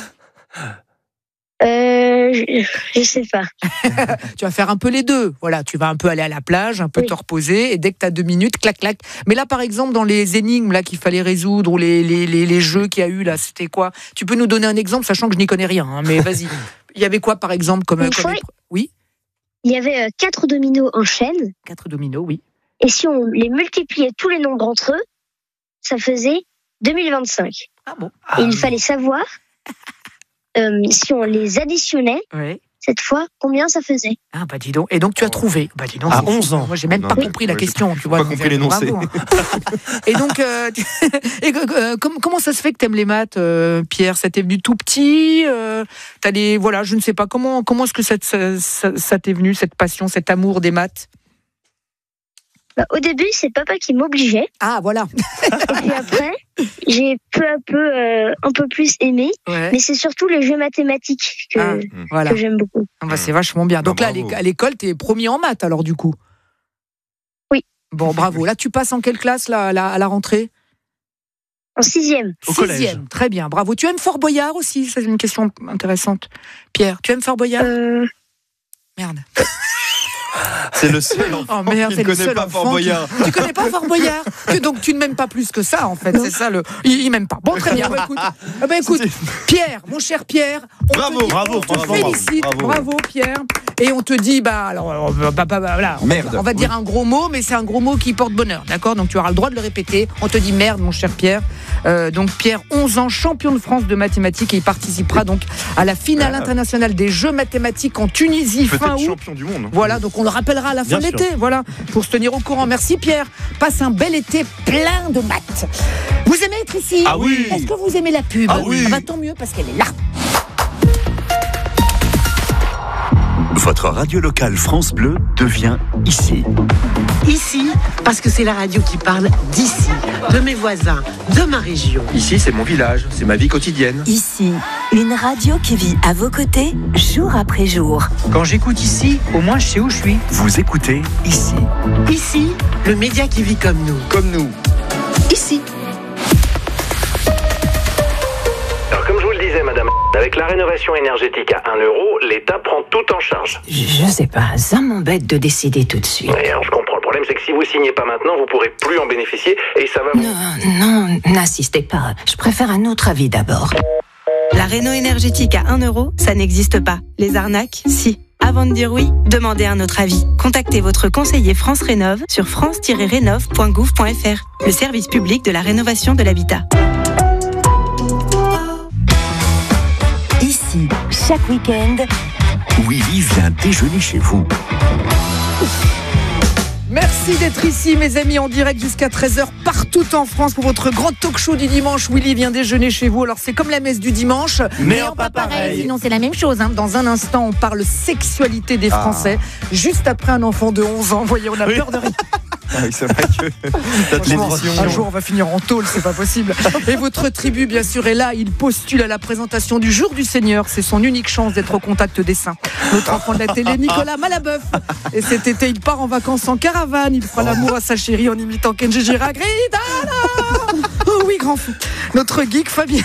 Euh, je, je sais pas. Tu vas faire un peu les deux. Voilà, tu vas un peu aller à la plage, un peu oui. te reposer, et dès que tu as deux minutes, clac, clac. Mais là, par exemple, dans les énigmes là qu'il fallait résoudre, ou les, les, les, les jeux qu'il y a eu, là, c'était quoi ? Tu peux nous donner un exemple, sachant que je n'y connais rien, hein, mais vas-y. Il y avait quoi, par exemple, comme... Une comme fois, épre... Oui ? Il y avait euh, quatre dominos en chaîne. Quatre dominos, oui. Et si on les multipliait tous les nombres entre eux, ça faisait deux mille vingt-cinq. Ah bon ? Et il fallait savoir... Euh, si on les additionnait, oui. cette fois, combien ça faisait ? Ah bah dis donc. Et donc tu as trouvé. Bah dis donc. À onze ans. Moi j'ai même non, pas oui. compris la question. Tu vois. Pas compris l'énoncé. Bravo, hein. Et donc, euh, et, euh, comment ça se fait que t'aimes les maths, euh, Pierre ? Ça t'est venu tout petit euh, T'as les, voilà, je ne sais pas comment. Comment est-ce que ça, ça, ça, ça t'est venu, cette passion, cet amour des maths ? Bah, au début, c'est papa qui m'obligeait. Ah, voilà. Et puis après, j'ai peu à peu euh, un peu plus aimé. Ouais. Mais c'est surtout les jeux mathématiques que, ah, voilà. que j'aime beaucoup. Ah bah, c'est vachement bien. Donc bah, là, bravo. À l'école, t'es premier en maths, alors, du coup ? Oui. Bon, bravo. Là, tu passes en quelle classe, là, à la, à la rentrée ? En sixième. Au sixième, collège. Très bien, bravo. Tu aimes Fort Boyard aussi ? C'est une question intéressante. Pierre, tu aimes Fort Boyard ? euh... Merde. C'est le seul enfant oh merde, qui ne connaît pas Fort Boyard. Qui... Tu connais pas Fort Boyard. Donc tu ne m'aimes pas plus que ça, en fait. C'est ça le. Il, il m'aime pas. Bon, très bien. Bah, écoute, bah, écoute Pierre, mon cher Pierre. On bravo, te dit, bravo, on te bravo, félicite. bravo. Bravo, Pierre. Et on te dit, bah, alors, bah, bah, bah, voilà, on, merde. On va dire oui. un gros mot, mais c'est un gros mot qui porte bonheur, d'accord ? Donc tu auras le droit de le répéter. On te dit merde, mon cher Pierre. Euh, donc Pierre, onze ans, champion de France de mathématiques, et il participera donc à la finale ah. internationale des Jeux mathématiques en Tunisie peut-être fin août. Champion du monde. Voilà, donc on le rappellera à la fin de l'été, voilà, pour se tenir au courant. Merci Pierre. Passe un bel été plein de maths. Vous aimez être ici ? Ah oui. Est-ce que vous aimez la pub ? Ah oui. Ah bah, tant mieux parce qu'elle est là. Votre radio locale France Bleu devient ici. Ici, parce que c'est la radio qui parle d'ici, de mes voisins, de ma région. Ici, c'est mon village, c'est ma vie quotidienne. Ici, une radio qui vit à vos côtés, jour après jour. Quand j'écoute ici, au moins je sais où je suis. Vous écoutez ici. Ici, le média qui vit comme nous. Comme nous. Ici. Alors, comme je vous le disais, madame, avec la rénovation énergétique à un euro, l'État prend tout en charge. Je sais pas, ça m'embête de décider tout de suite. Et alors, je comprends. Le problème, c'est que si vous signez pas maintenant, vous pourrez plus en bénéficier et ça va vous... Non, non, n'insistez pas. Je préfère un autre avis d'abord. La réno énergétique à un euro, ça n'existe pas. Les arnaques, si. Avant de dire oui, demandez un autre avis. Contactez votre conseiller France Rénov sur france tiret rénov point gouv point f r, le service public de la rénovation de l'habitat. Ici, chaque week-end, Willy vient déjeuner chez vous. Merci d'être ici, mes amis, en direct jusqu'à treize heures partout en France pour votre grand talk show du dimanche. Willy vient déjeuner chez vous. Alors, c'est comme la messe du dimanche, mais, mais en pas pareil. pareil. Sinon, c'est la même chose. Hein. Dans un instant, on parle sexualité des Français. Ah. Juste après un enfant de onze ans. Vous voyez, on a oui. peur de rien. Ah oui, c'est vrai que un jour on va finir en tôle, c'est pas possible. Et votre tribu bien sûr est là, il postule à la présentation du Jour du Seigneur, c'est son unique chance d'être au contact des saints. Notre enfant de la télé, Nicolas Malabeuf, et cet été il part en vacances en caravane, il fera l'amour à sa chérie en imitant Kenji Girac. Oh oui, grand fou. Notre geek Fabien.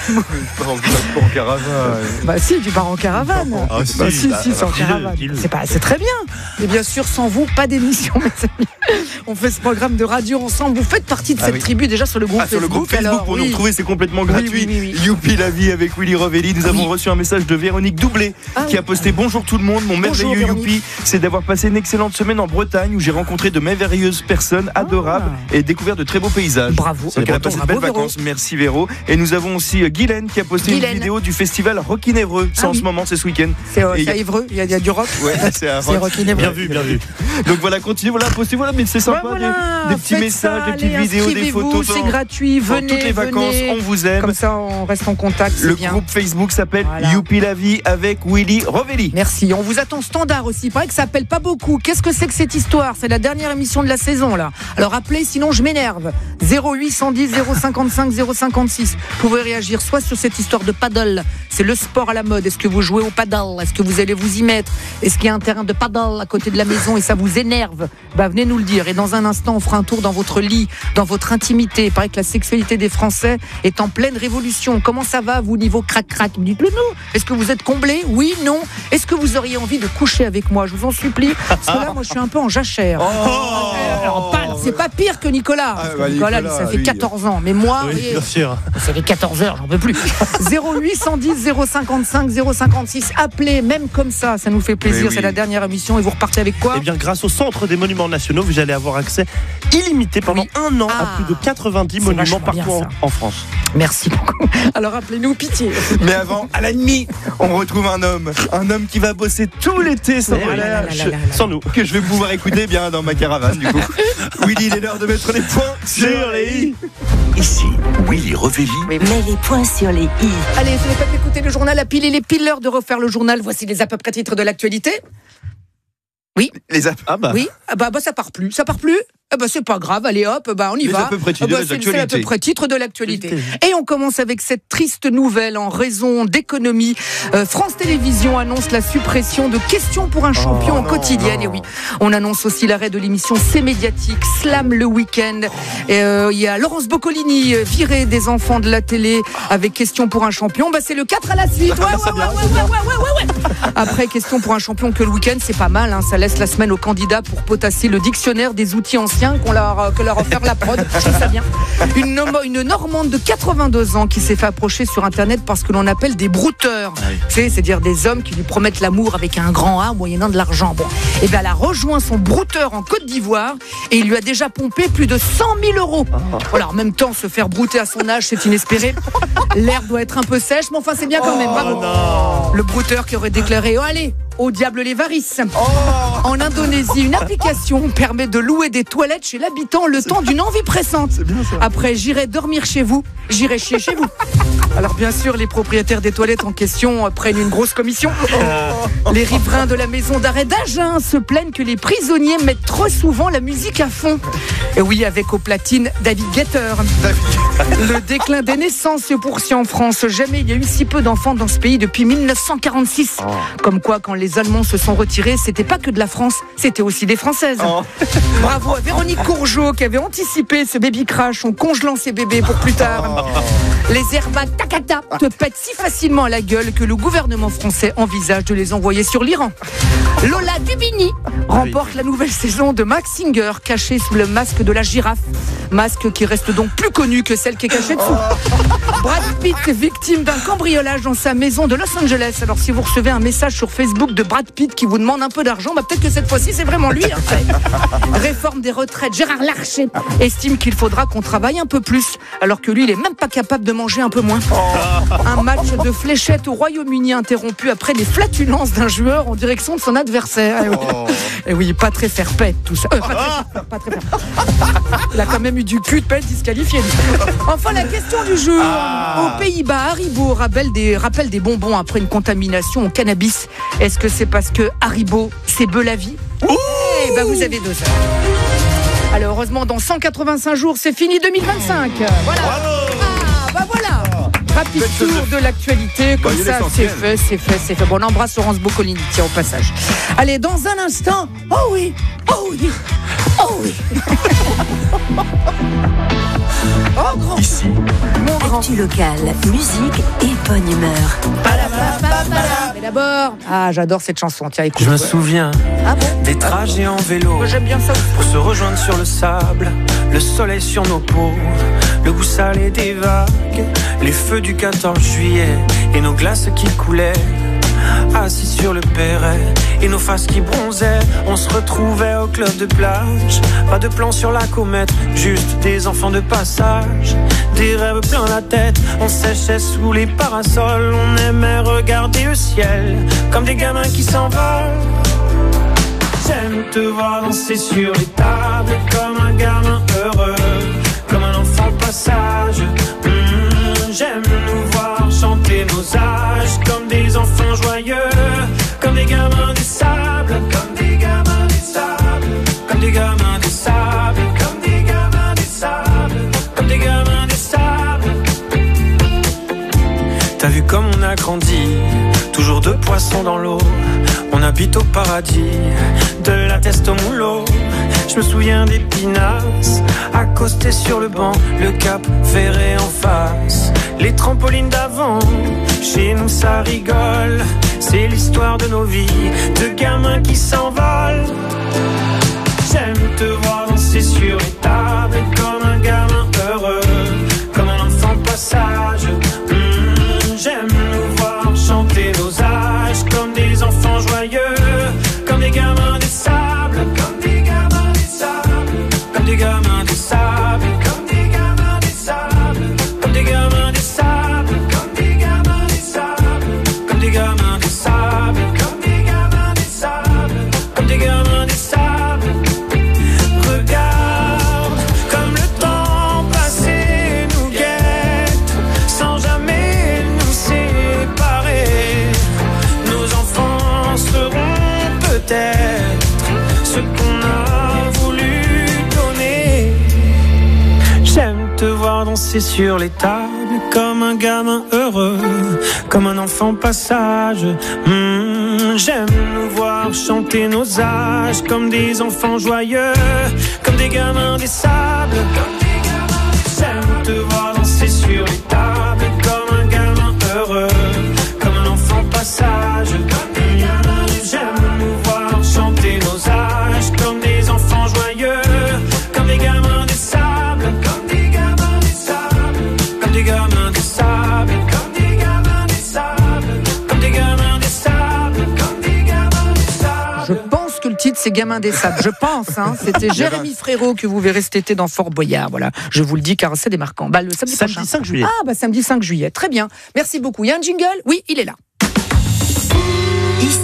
En caravane. Bah si, tu pars en caravane. Ah, si, bah, si, bah, si, c'est en caravane. C'est pas, c'est très bien. Et bien sûr, sans vous, pas d'émission, mes amis. On fait ce programme de radio ensemble. Vous faites partie de cette ah, oui. tribu déjà sur le groupe ah, Facebook. Sur le groupe Facebook, alors, pour oui. nous retrouver, c'est complètement gratuit. Oui, oui, oui, oui. Youpi la vie avec Willy Rovelli. Nous oui. avons reçu un message de Véronique Doublé ah, qui oui. a posté bonjour tout le monde. Mon bonjour, merveilleux Youpi, c'est d'avoir passé une excellente semaine en Bretagne où j'ai rencontré de merveilleuses personnes adorables ah. et découvert de très beaux paysages. Bravo. Donc elle a passé de belles vacances. Merci Véro. Et nous avons aussi Guylaine qui a posté Guylaine. une vidéo du festival Rock in Évreux. C'est ah, en oui. ce moment, c'est ce week-end. C'est euh, à Évreux. Il y, y a du rock. Ouais, c'est à Rock in Évreux. Bien vu, bien vu. Donc voilà, continuez, voilà, postez, voilà, mais c'est sympa. Ouais, voilà. Des, des petits messages, des petites vidéos, des photos. C'est gratuit, venez. Toutes les vacances, venez. on vous aime. Comme ça, on reste en contact. Le bien. groupe Facebook s'appelle voilà. Youpi la vie avec Willy Rovelli. Merci. On vous attend standard aussi. Il paraît que ça appelle pas beaucoup. Qu'est-ce que c'est que cette histoire? C'est la dernière émission de la saison là. Alors appelez, sinon je m'énerve. zéro huit cent dix zéro cinquante-cinq zéro cinquante-six. Vous pouvez réagir soit sur cette histoire de paddle. C'est le sport à la mode. Est-ce que vous jouez au paddle? Est-ce que vous allez vous y mettre? Est-ce qu'il y a un terrain de paddle à côté de la maison et ça vous énerve? Bah venez nous le dire. Et dans un instant, on fera un tour dans votre lit, dans votre intimité. Il paraît que la sexualité des Français est en pleine révolution. Comment ça va, vous, niveau crac-crac? Dites-le nous. Est-ce que vous êtes comblé? Oui, non? Est-ce que vous auriez envie de coucher avec moi? Je vous en supplie. Parce que là, moi, je suis un peu en jachère. Oh Alors, pas, c'est pas pire que Nicolas. Ah, bah, Nicolas, Nicolas, ça fait oui. quatorze ans. Mais moi, oui, oui, bien sûr. C'est les quatorze heures, j'en peux plus. zéro huit cent dix zéro cinquante-cinq zéro cinquante-six. Appelez, même comme ça, ça nous fait plaisir. Oui. C'est la dernière émission. Et vous repartez avec quoi? Eh bien, grâce au Centre des Monuments Nationaux, vous allez avoir accès illimité pendant oui. un an ah, à plus de quatre-vingt-dix monuments partout en, en France. Merci beaucoup. Alors appelez-nous, pitié. Mais avant, à la nuit, on retrouve un homme. Un homme qui va bosser tout l'été sans, là, là, là, là, là, sans nous. Que je vais pouvoir écouter bien dans ma caravane, du coup. Willy, il est l'heure de mettre les points sur les i. Ici, Willy Rovelli. Mets les points sur les i. Allez, ce n'est pas d'écouter le journal à pile et les pile, l'heure de refaire le journal. Voici les à peu près titres de l'actualité. Oui. Les à... ah bah. Oui. Ah bah, bah ça part plus. Ça part plus. Ah bah c'est pas grave, allez hop, bah on y les va. À peu près titres ah bah de l'actualité. C'est à peu près titre de l'actualité. Et on commence avec cette triste nouvelle en raison d'économie. Euh, France Télévisions annonce la suppression de Questions pour un champion oh, en non, quotidienne. Non. Et oui, on annonce aussi l'arrêt de l'émission C'est médiatique, Slam le week-end. Il euh, y a Laurence Boccolini virée des enfants de la télé avec Questions pour un champion. Bah c'est le quatre à la suite. Ouais, ouais, ouais, ouais, ouais, ouais, ouais, ouais. Après Questions pour un champion que le week-end, c'est pas mal. Hein. Ça laisse la semaine aux candidats pour potasser le dictionnaire des outils anciens qu'on leur que leur offert la prod, je trouve ça bien. Une, une Normande de quatre-vingt-deux ans qui s'est fait approcher sur Internet parce que l'on appelle des brouteurs. Ah oui. C'est, c'est-à-dire des hommes qui lui promettent l'amour avec un grand A moyennant de l'argent. Bon, et bien elle a rejoint son brouteur en Côte d'Ivoire et il lui a déjà pompé plus de cent mille euros. Oh. Voilà, en même temps, se faire brouter à son âge, c'est inespéré. L'herbe doit être un peu sèche, mais enfin c'est bien quand même. Oh, bravo. Non. Le brouteur qui aurait déclaré oh, allez, au diable les varices. Oh. En Indonésie, une application permet de louer des toilettes chez l'habitant le temps d'une envie pressante. C'est bien ça. Après, j'irai dormir chez vous, j'irai chier chez vous. Alors bien sûr, les propriétaires des toilettes en question prennent une grosse commission. Oh. Les riverains de la maison d'arrêt d'Agen se plaignent que les prisonniers mettent trop souvent la musique à fond. Et oui, avec au platine David Guetta. Le déclin des naissances se poursuit en France. Jamais il y a eu si peu d'enfants dans ce pays depuis mille neuf cent quarante-six. Oh. Comme quoi, quand les Allemands se sont retirés, c'était pas que de la France, c'était aussi des Françaises. Oh. Bravo à Véronique Courgeot qui avait anticipé ce baby crash en congelant ses bébés pour plus tard. Oh. Les airbags Takata te pètent si facilement à la gueule que le gouvernement français envisage de les envoyer sur l'Iran. Lola Dubini remporte la nouvelle saison de Mask Singer, cachée sous le masque de la girafe. Masque qui reste donc plus connu que celle qui est cachée dessous. Brad Pitt est victime d'un cambriolage dans sa maison de Los Angeles. Alors si vous recevez un message sur Facebook de Brad Pitt qui vous demande un peu d'argent, bah peut-être que cette fois-ci c'est vraiment lui. Hein. Réforme des retraites, Gérard Larcher estime qu'il faudra qu'on travaille un peu plus, alors que lui il est même pas capable de manger un peu moins. Un match de fléchettes au Royaume-Uni interrompu après les flatulences d'un joueur en direction de son adversaire. Et oui, et oui pas très fair-play tout ça. Euh, pas très, pas très fair. Il a quand même eu du cul de pas être disqualifié. Enfin la question du jour. Ah. Aux Pays-Bas, Haribo rappelle des, rappelle des bonbons après une contamination au cannabis. Est-ce que c'est parce que Haribo c'est beau la vie? Eh ben vous avez deux heures. Alors heureusement dans cent quatre-vingt-cinq jours c'est fini deux mille vingt-cinq. Voilà. Ah bah voilà. Rapide tour de l'actualité, comme bah, ça c'est fait, c'est fait, c'est fait. Bon, on embrasse Laurence Boccolini, tiens, au passage. Allez, dans un instant, oh oui, oh oui, oh oui. Oh grand. Ici, mon grand. Actu local, musique et bonne humeur. Mais d'abord, ah j'adore cette chanson, tiens écoute. Je me souviens ah bon des trajets en vélo. Moi, j'aime bien ça aussi. Pour se rejoindre sur le sable, le soleil sur nos peaux, le goût salé des vagues, les feux du quatorze juillet et nos glaces qui coulaient. Assis sur le perret et nos faces qui bronzaient. On se retrouvait au club de plage. Pas de plan sur la comète, juste des enfants de passage. Des rêves plein la tête, on séchait sous les parasols. On aimait regarder le ciel comme des gamins qui s'envolent. J'aime te voir danser sur les tables comme un gamin heureux, comme un enfant passage. Mmh, j'aime nous voir chanter nos âges comme des enfants joyeux, comme des gamins du sable, comme des gamins du sable, comme des gamins du sable, comme des gamins du sable, comme des gamins du sable. T'as vu comme on a grandi, toujours deux poissons dans l'eau. On habite au paradis, de la teste au moulot. Je me souviens des pinasses, accostés sur le banc, le cap ferré en face. Les trampolines d'avant, chez nous ça rigole. C'est l'histoire de nos vies, de gamins qui s'envolent. J'aime te voir danser sur les tables comme un gamin heureux, comme un enfant passage. Mmh, j'aime nous voir chanter nos âges comme des enfants joyeux, comme des gamins du sable, comme des gamins du sable, comme des gamins du sable, comme des gamins du sable, comme des gamins du sable, comme des gamins du sable, comme des gamins du sable, comme des gamins du sable, comme des gamins du sable. Regarde comme le temps passé nous guette, sans jamais nous séparer. Nos enfants seront peut-être ce qu'on a voulu donner. J'aime te voir danser sur les tables comme un gamin heureux, comme un enfant passage. Mmh, j'aime nous voir chanter nos âges comme des enfants joyeux, comme des gamins des sables, comme des gamins des sables. J'aime te voir danser sur les tables comme un gamin heureux, comme un enfant passage. Comme des gamins des sables. J'aime nous voir chanter nos âges comme des enfants joyeux, comme des gamins des sables, comme des gamins des sables, comme des gamins des sables, comme des gamins des sables, comme des gamins des sables, comme des gamins des sables. Je pense que le titre c'est Gamin des Sables, je pense. Hein. C'était Jérémy Frérot que vous verrez cet été dans Fort Boyard. Voilà, je vous le dis car c'est démarquant. Bah, le samedi, samedi prochain. cinq juillet. Ah bah samedi cinq juillet. Très bien. Merci beaucoup. Il y a un jingle ? Oui, il est là. Ici,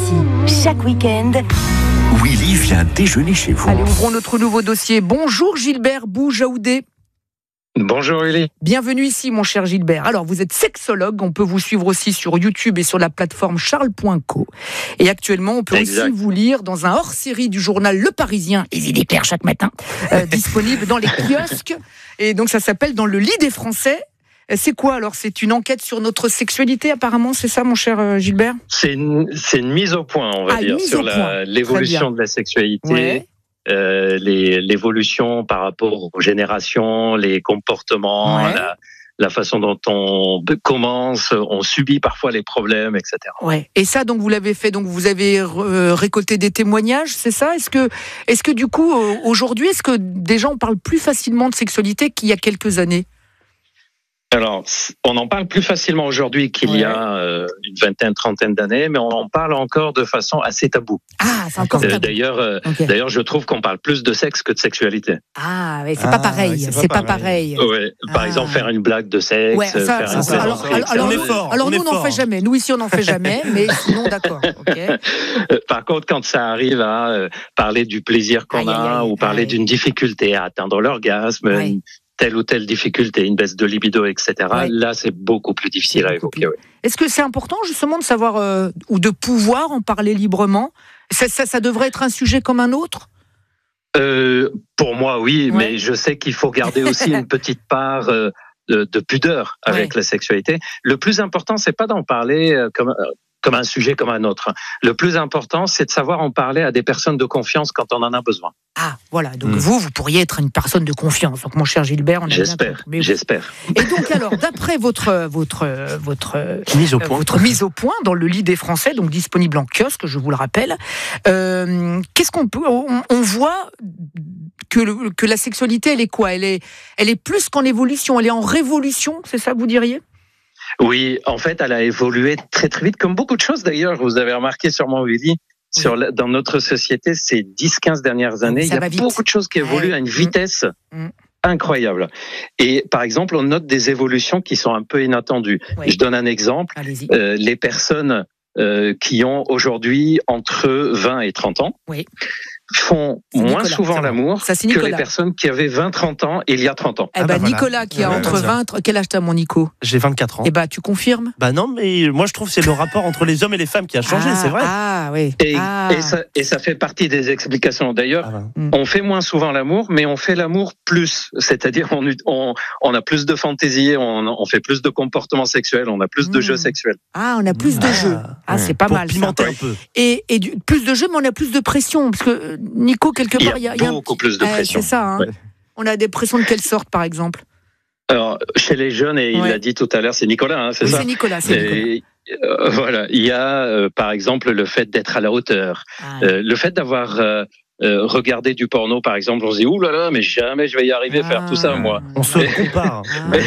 chaque week-end. Willy vient déjeuner chez vous. Allez, ouvrons notre nouveau dossier. Bonjour Gilbert Boujaoudé. Bonjour Willy. Bienvenue ici mon cher Gilbert. Alors vous êtes sexologue, on peut vous suivre aussi sur YouTube et sur la plateforme charles point co. Et actuellement on peut exact. aussi vous lire dans un hors-série du journal Le Parisien, les idées claires chaque matin, euh, disponible dans les kiosques. Et donc ça s'appelle Dans le lit des Français. C'est quoi alors ? C'est une enquête sur notre sexualité apparemment, c'est ça mon cher euh, Gilbert ? C'est une, c'est une mise au point on va ah, dire sur la, l'évolution de la sexualité. Ouais. Euh, les, l'évolution par rapport aux générations, les comportements, ouais. la, la façon dont on commence, on subit parfois les problèmes, et cetera. Ouais. Et ça, donc vous l'avez fait, donc vous avez euh, récolté des témoignages, c'est ça ? Est-ce que, est-ce que du coup, euh, aujourd'hui, est-ce que des gens parlent plus facilement de sexualité qu'il y a quelques années ? Alors, on en parle plus facilement aujourd'hui qu'il ouais. y a euh, une vingtaine, trentaine d'années, mais on en parle encore de façon assez taboue. Ah, c'est encore tabou. Euh, d'ailleurs, euh, okay. d'ailleurs, je trouve qu'on parle plus de sexe que de sexualité. Ah, mais c'est ah, pas pareil. Ouais, c'est, c'est pas, pas pareil. pareil. Ouais. Par ah. exemple, faire une blague de sexe. Ouais, ça, faire ça, ça, alors, alors, alors, on est fort. Alors, on nous, on n'en fait jamais. Nous, ici, on n'en fait jamais, mais sinon, d'accord. Okay. Par contre, quand ça arrive à euh, parler du plaisir qu'on aïe, a aïe, ou parler aïe. d'une difficulté à atteindre l'orgasme, aïe. telle ou telle difficulté, une baisse de libido, et cetera. Ouais. Là, c'est beaucoup plus difficile beaucoup à évoquer. Oui. Est-ce que c'est important justement de savoir euh, ou de pouvoir en parler librement ? ça, ça, ça devrait être un sujet comme un autre ? euh, Pour moi, oui, ouais. mais je sais qu'il faut garder aussi une petite part euh, de, de pudeur avec ouais. la sexualité. Le plus important, c'est pas d'en parler euh, comme... Euh, comme un sujet comme un autre. Le plus important, c'est de savoir en parler à des personnes de confiance quand on en a besoin. Ah, voilà. Donc mmh. vous, vous pourriez être une personne de confiance. Donc mon cher Gilbert, on a j'espère, bien j'espère. Et donc alors, d'après votre votre votre mise au point, euh, votre mise au point dans le lit des Français, donc disponible en kiosque, je vous le rappelle. Euh, qu'est-ce qu'on peut on, on voit que le, que la sexualité, elle est quoi ? Elle est elle est plus qu'en évolution. Elle est en révolution. C'est ça que vous diriez ? Oui, en fait, elle a évolué très très vite, comme beaucoup de choses d'ailleurs. Vous avez remarqué sûrement, Willy, sur oui. la, dans notre société, ces dix quinze dernières années, ça il y a beaucoup de choses qui évoluent ouais. à une vitesse mmh. incroyable. Et par exemple, on note des évolutions qui sont un peu inattendues. Oui. Je donne un exemple. Euh, les personnes euh, qui ont aujourd'hui entre vingt et trente ans, oui. font c'est moins Nicolas, souvent l'amour ça, que les personnes qui avaient vingt trente ans il y a trente ans. Eh ben, ah bah Nicolas voilà. qui a entre vingt... Quel âge t'as mon Nico ? J'ai vingt-quatre ans. Eh ben tu confirmes ? Bah non, mais moi je trouve que c'est le rapport entre les hommes et les femmes qui a changé, ah, c'est vrai. Ah oui. Et, ah. et, ça, et ça fait partie des explications. D'ailleurs, ah bah. on fait moins souvent l'amour, mais on fait l'amour plus. C'est-à-dire on, on, on a plus de fantaisie, on, on fait plus de comportements sexuels, on a plus mmh. de jeux sexuels. Ah, on a plus de ah. jeux. Ah, c'est pas Pour mal pimenter ça. un peu. Et, et du, plus de jeux, mais on a plus de pression. Parce que Nico, quelque Il y a, il y a beaucoup un... plus de pression. Euh, c'est ça. Hein. Ouais. On a des pressions de quelle sorte, par exemple ? Alors, chez les jeunes, et ouais. il l'a dit tout à l'heure, c'est Nicolas, hein, c'est oui, ça ? C'est Nicolas, c'est Nicolas. Euh, voilà, il y a, euh, par exemple, le fait d'être à la hauteur, ah. euh, le fait d'avoir euh, euh, regardé du porno, par exemple, on se dit, ouh là là, mais jamais je vais y arriver à ah. faire tout ça, moi. On se compare. Ah.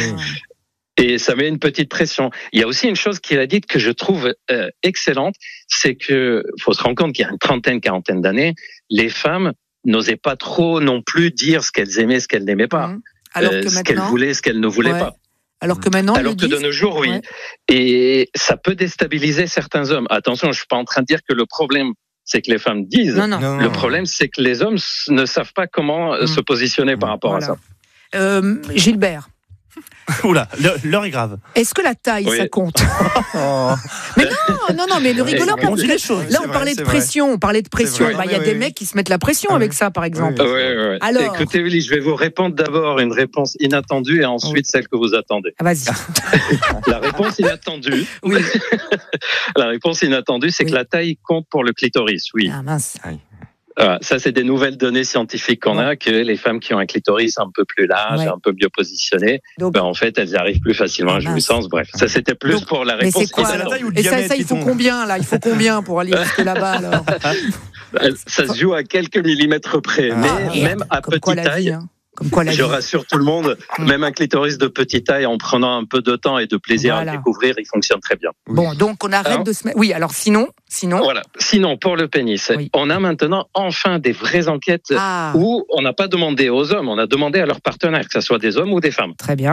Et ça met une petite pression. Il y a aussi une chose qu'il a dite que je trouve euh, excellente, c'est que faut se rendre compte qu'il y a une trentaine, quarantaine d'années, les femmes n'osaient pas trop non plus dire ce qu'elles aimaient, ce qu'elles n'aimaient pas, mmh. Alors euh, que ce qu'elles voulaient, ce qu'elles ne voulaient ouais. pas. Alors que maintenant, alors que de nos jours, oui. Ouais. Et ça peut déstabiliser certains hommes. Attention, je suis pas en train de dire que le problème c'est que les femmes disent. Non, non. Le problème, c'est que les hommes ne savent pas comment mmh. se positionner par rapport voilà. à ça. Euh, Gilbert. Oula, l'heure est grave. Est-ce que la taille, oui. ça compte ? oh. Mais non, non, non, mais le rigolant, on dit les choses. Là, on vrai, parlait de pression, vrai. on parlait de pression. Il bah, y a oui, des oui. mecs qui se mettent la pression ah, avec oui. ça, par exemple. Oui, oui, oui. Alors... Écoutez, Willy, je vais vous répondre d'abord une réponse inattendue et ensuite oui. celle que vous attendez. Ah, vas-y. La réponse inattendue, oui. la réponse inattendue, c'est oui. que la taille compte pour le clitoris, oui. Ah mince. Voilà, ça, c'est des nouvelles données scientifiques qu'on ouais. a, que les femmes qui ont un clitoris un peu plus large, ouais. un peu mieux positionné, Donc, ben, en fait, elles arrivent plus facilement à la jouissance. Bref, ça, c'était plus Donc, pour la réponse. Mais c'est quoi, la taille ou le Et ça, ça, il faut combien, là ? Il faut combien pour aller jusque là-bas, alors ? Ça se joue à quelques millimètres près, ah, mais merde. même à Comme petite taille. Vie, hein. Comme quoi la Je vie. rassure tout le monde, même un clitoris de petite taille, en prenant un peu de temps et de plaisir voilà. à le découvrir, il fonctionne très bien. Bon, donc on arrête alors, de se mettre... Oui, alors sinon, sinon... Voilà, sinon, pour le pénis, oui. on a maintenant enfin des vraies enquêtes ah. où on n'a pas demandé aux hommes, on a demandé à leurs partenaires, que ce soit des hommes ou des femmes. Très bien.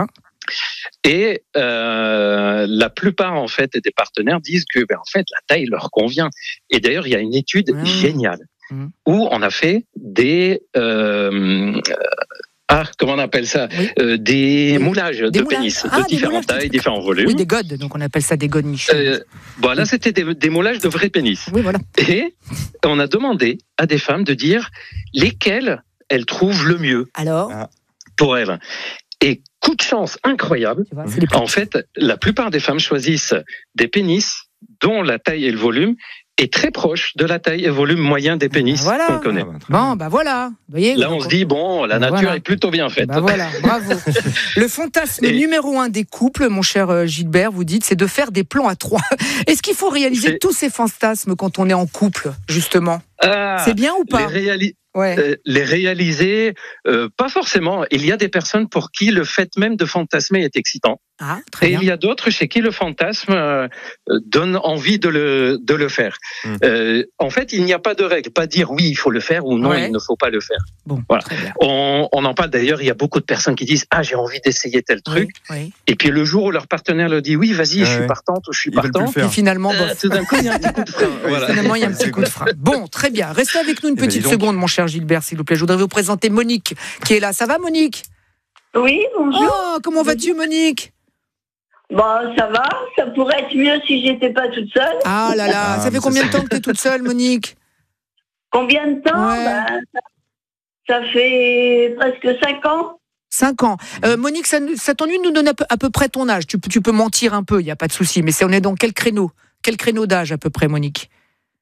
Et euh, la plupart en fait des partenaires disent que ben, en fait la taille leur convient. Et d'ailleurs il y a une étude mmh. géniale mmh. où on a fait des euh, ah comment on appelle ça oui. euh, des oui. moulages des de moulages. pénis ah, de différentes tailles, différents volumes. Oui, des godes, donc on appelle ça des godes Michel. Euh, bon là c'était des, des moulages de vrais pénis. Oui voilà. Et on a demandé à des femmes de dire lesquelles elles trouvent le mieux. Alors pour elles. Et coup de chance incroyable, vois, en fait, la plupart des femmes choisissent des pénis dont la taille et le volume est très proche de la taille et volume moyen des pénis voilà. qu'on connaît. Bon, bah voilà. Vous voyez, là, on se dit, bon, la nature voilà. est plutôt bien faite. Bah voilà, bravo. Le fantasme et... numéro un des couples, mon cher Gilbert, vous dites, c'est de faire des plans à trois. Est-ce qu'il faut réaliser c'est... tous ces fantasmes quand on est en couple, justement ah, c'est bien ou pas les, réali... ouais. euh, les réaliser, euh, pas forcément. Il y a des personnes pour qui le fait même de fantasmer est excitant. Ah, très et bien. il y a d'autres chez qui le fantasme euh, donne envie de le, de le faire. Mmh. Euh, en fait, il n'y a pas de règle. Pas dire oui, il faut le faire ou non, ouais. il ne faut pas le faire. Bon, voilà. on, on en parle d'ailleurs, il y a beaucoup de personnes qui disent « Ah, j'ai envie d'essayer tel truc. Oui, » oui. Et puis le jour où leur partenaire leur dit « Oui, vas-y, ah, je suis ouais. partante ou je suis partant. » Et finalement, euh, tout d'un coup, il y a un petit coup de frein. Voilà. Finalement, il y a un petit coup de frein. Bon, très bien. Restez avec nous une petite seconde, mon cher Gilbert, s'il vous plaît. Je voudrais vous présenter Monique, qui est là. Ça va, Monique ? Oui, bonjour. Oh, comment vas-tu, Monique ? Bon, ça va, ça pourrait être mieux si j'étais pas toute seule. Ah là là, ah, ça fait combien de temps que tu es toute seule, Monique ? Combien de temps ouais. ben, ça, ça fait presque cinq ans. Cinq ans. Euh, Monique, ça, ça t'ennuie de nous donner à peu, à peu près ton âge ? Tu, tu peux mentir un peu, il n'y a pas de souci, mais c'est, on est dans quel créneau ? Quel créneau d'âge à peu près, Monique ?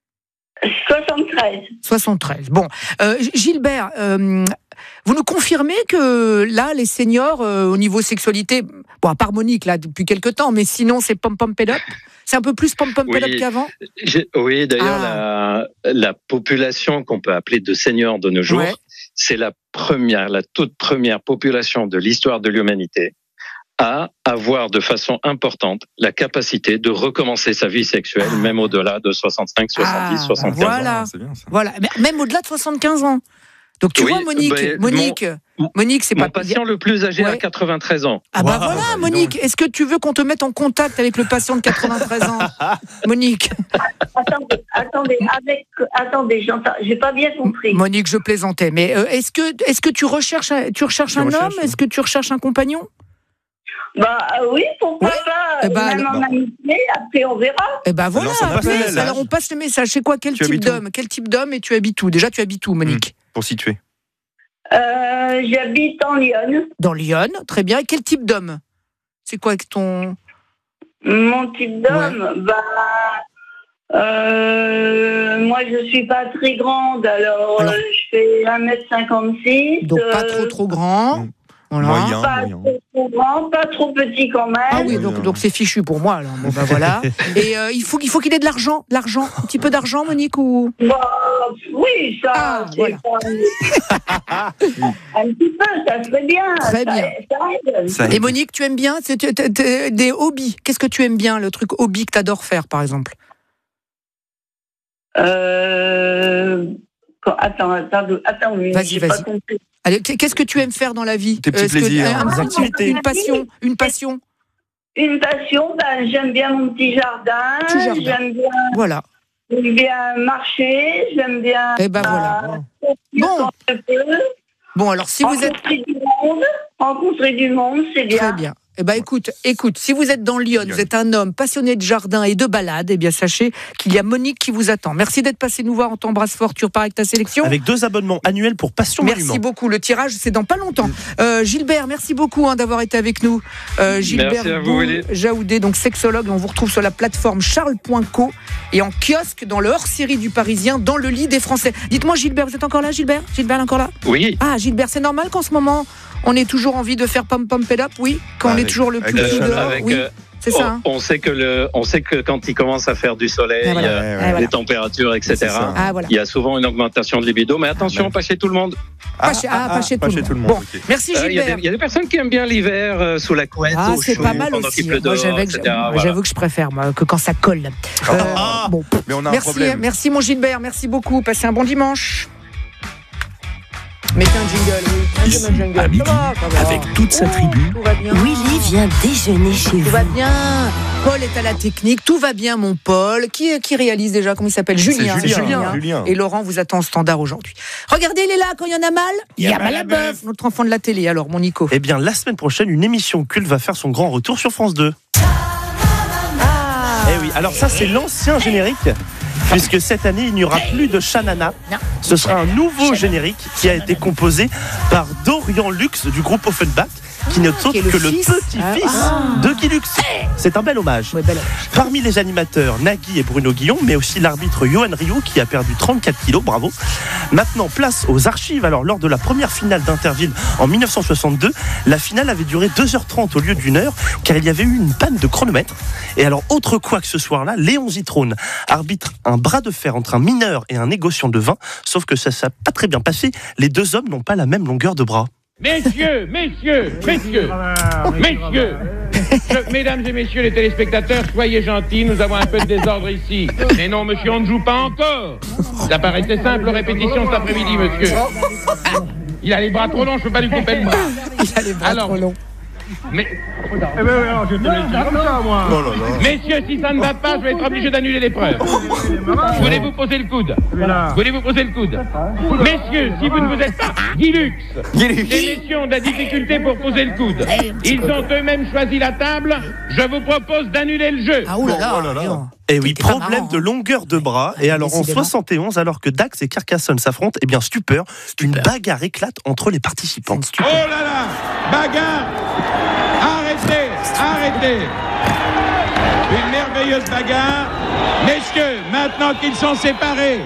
soixante-treize. soixante-treize. Bon, euh, Gilbert, euh, vous nous confirmez que là, les seniors, euh, au niveau sexualité, bon, à part Monique, là, depuis quelques temps, mais sinon, c'est pom-pom-pédop ? C'est un peu plus pom-pom-pédop oui, qu'avant ? Oui, d'ailleurs, ah. la, la population qu'on peut appeler de seniors de nos jours, ouais. c'est la première, la toute première population de l'histoire de l'humanité à avoir de façon importante la capacité de recommencer sa vie sexuelle, ah. même au-delà de soixante-cinq, soixante-dix, ah, soixante-quinze voilà. ans. C'est bien, ça. Voilà, même au-delà de soixante-quinze ans. Donc tu oui, vois, Monique, bah, Monique, mon, Monique, c'est mon pas... patient le plus âgé ouais. a quatre-vingt-treize ans. Ah bah wow, voilà, bah, Monique, est-ce que tu veux qu'on te mette en contact avec le patient de quatre-vingt-treize ans, Monique ? Attendez, attendez, avec, attendez, j'entends, j'ai pas bien compris. Monique, je plaisantais, mais euh, est-ce que, est-ce que tu recherches, tu recherches tu un recherches, homme ? Ouais. Est-ce que tu recherches un compagnon ? Bah euh, oui, pourquoi ouais. pas, eh bah, même en amitié, après on verra. Eh bah voilà, alors, après, alors on passe le message. C'est quoi, quel tu type d'homme ? Quel type d'homme et tu habites où ? Déjà, tu habites où, Monique ? mmh, Pour situer. Euh, j'habite en Lyon. Dans Lyon, très bien. Et quel type d'homme ? C'est quoi ton... Mon type d'homme ouais. Bah... Euh, moi, je suis pas très grande, alors, alors... Euh, je fais un mètre cinquante-six. Donc pas trop trop grand. Mmh. Voilà. Moyen, pas moyen. trop, trop grand, pas trop petit quand même. Ah oui, donc, donc c'est fichu pour moi. Alors. Bon, bah, voilà. Et euh, il faut qu'il faut qu'il ait de l'argent, de l'argent, un petit peu d'argent, Monique ou bah, oui, ça. Ah, voilà. Pas... un petit peu, ça serait bien. Très ça, bien. Ça ça Et Monique, tu aimes bien c'est, t'es, t'es, des hobbies. Qu'est-ce que tu aimes bien, le truc hobby que tu adores faire, par exemple ? Euh... Attends, attends, attends, oui, vas-y, j'ai vas-y. pas compris. Allez, qu'est-ce que tu aimes faire dans la vie ? Tes petits plaisirs, que, des activités, une passion, une passion. Une passion, ben, j'aime bien mon petit jardin, petit jardin. J'aime bien. Voilà. J'aime bien marcher, j'aime bien. Eh ben voilà. Euh, bon. Bon, alors si vous êtes. Rencontrer du monde, rencontrer du monde, c'est bien. Très bien. Eh ben écoute, écoute, si vous êtes dans Lyon, vous êtes un homme passionné de jardin et de balade, eh bien sachez qu'il y a Monique qui vous attend. Merci d'être passé nous voir, on t'embrasse fort, tu repars avec ta sélection. Avec deux abonnements annuels pour Passion Merci Monument. beaucoup, le tirage c'est dans pas longtemps. Euh, Gilbert, merci beaucoup hein, d'avoir été avec nous. Euh, Gilbert Jaoudé, donc sexologue, on vous retrouve sur la plateforme charles point co et en kiosque dans le hors-série du Parisien, dans le lit des Français. Dites-moi Gilbert, vous êtes encore là Gilbert ? Gilbert est encore là ? Oui. Ah Gilbert, c'est normal qu'en ce moment on ait toujours envie de faire pom pom pédap, oui, quand avec, on est toujours le plus euh, dehors, avec, oui, euh, c'est ça. Hein. On, on sait que le, on sait que quand il commence à faire du soleil, ah, voilà. euh, ah, voilà. les températures, et cetera. Ah, voilà. Il y a souvent une augmentation de libido, mais attention, ah, pas chez tout le monde. Pas chez, ah, ah, pas chez, pas tout, chez tout le monde. Bon, okay. Merci Gilbert. Il euh, y, y a des personnes qui aiment bien l'hiver euh, sous la couette, ah, au c'est chaud, pas mal pendant aussi. qu'il pleut moi, dehors, j'avoue, et cetera. Que, voilà. j'avoue que je préfère moi, que quand ça colle. Ah, euh, ah, bon, mais on a merci, un problème. Merci mon Gilbert, merci beaucoup. Passez un bon dimanche. Mettez un jingle, oui. Ici, à midi, avec toute sa tribu, Willy vient déjeuner chez vous. Tout va bien. Paul est à la technique. Tout va bien, mon Paul. Qui, qui réalise déjà? Comment il s'appelle? Julien. C'est Julien. Julien. Julien. Et Laurent vous attend au standard aujourd'hui. Regardez, il est là quand il y en a mal. Il y a mal à bœuf. Notre enfant de la télé. Alors, mon Nico. Eh bien, la semaine prochaine, une émission culte va faire son grand retour sur France deux. Ah. Eh oui, alors ça, c'est l'ancien générique. Puisque cette année, il n'y aura plus de Shanana. Ce sera un nouveau générique qui a été composé par Dorian Lux du groupe Offenbach, qui n'est autre que le petit-fils ah. de Guy Lux. C'est un bel hommage. Ouais, bel hommage. Parmi les animateurs, Nagui et Bruno Guillon, mais aussi l'arbitre Johan Rioux qui a perdu trente-quatre kilos, bravo. Maintenant, place aux archives. Alors, lors de la première finale d'Interville en dix-neuf cent soixante-deux, la finale avait duré deux heures trente au lieu d'une heure, car il y avait eu une panne de chronomètre. Et alors, autre quoi que ce soir-là, Léon Zitrone arbitre un bras de fer entre un mineur et un négociant de vin, sauf que ça s'est pas très bien passé. Les deux hommes n'ont pas la même longueur de bras. Messieurs, messieurs, messieurs, messieurs, je, mesdames et messieurs les téléspectateurs, soyez gentils, nous avons un peu de désordre ici. Mais non, monsieur, on ne joue pas encore. Ça paraissait simple, répétition cet après-midi, monsieur. Ah, il a les bras trop longs, je ne peux pas lui couper le bras. Il a les bras Alors, trop longs. Mais... Eh ben, alors, je te laisse dire comme ça, moi. Oh là là. Messieurs, si ça ne va pas, je vais être obligé d'annuler l'épreuve. Voulez-vous poser le coude? Voulez-vous poser le coude? Messieurs, si vous ne vous êtes pas Guy Lux, les messieurs ont de la difficulté pour poser le coude. Ils ont eux-mêmes choisi la table. Je vous propose d'annuler le jeu. Ah, oulala. Oh là là. Et oui, problème de longueur de bras. Et alors en soixante et onze, alors que Dax et Carcassonne s'affrontent, eh bien stupeur, une bagarre éclate entre les participants. Oh là là, bagarre. Arrêtez, arrêtez. Une merveilleuse bagarre. Messieurs, maintenant qu'ils sont séparés,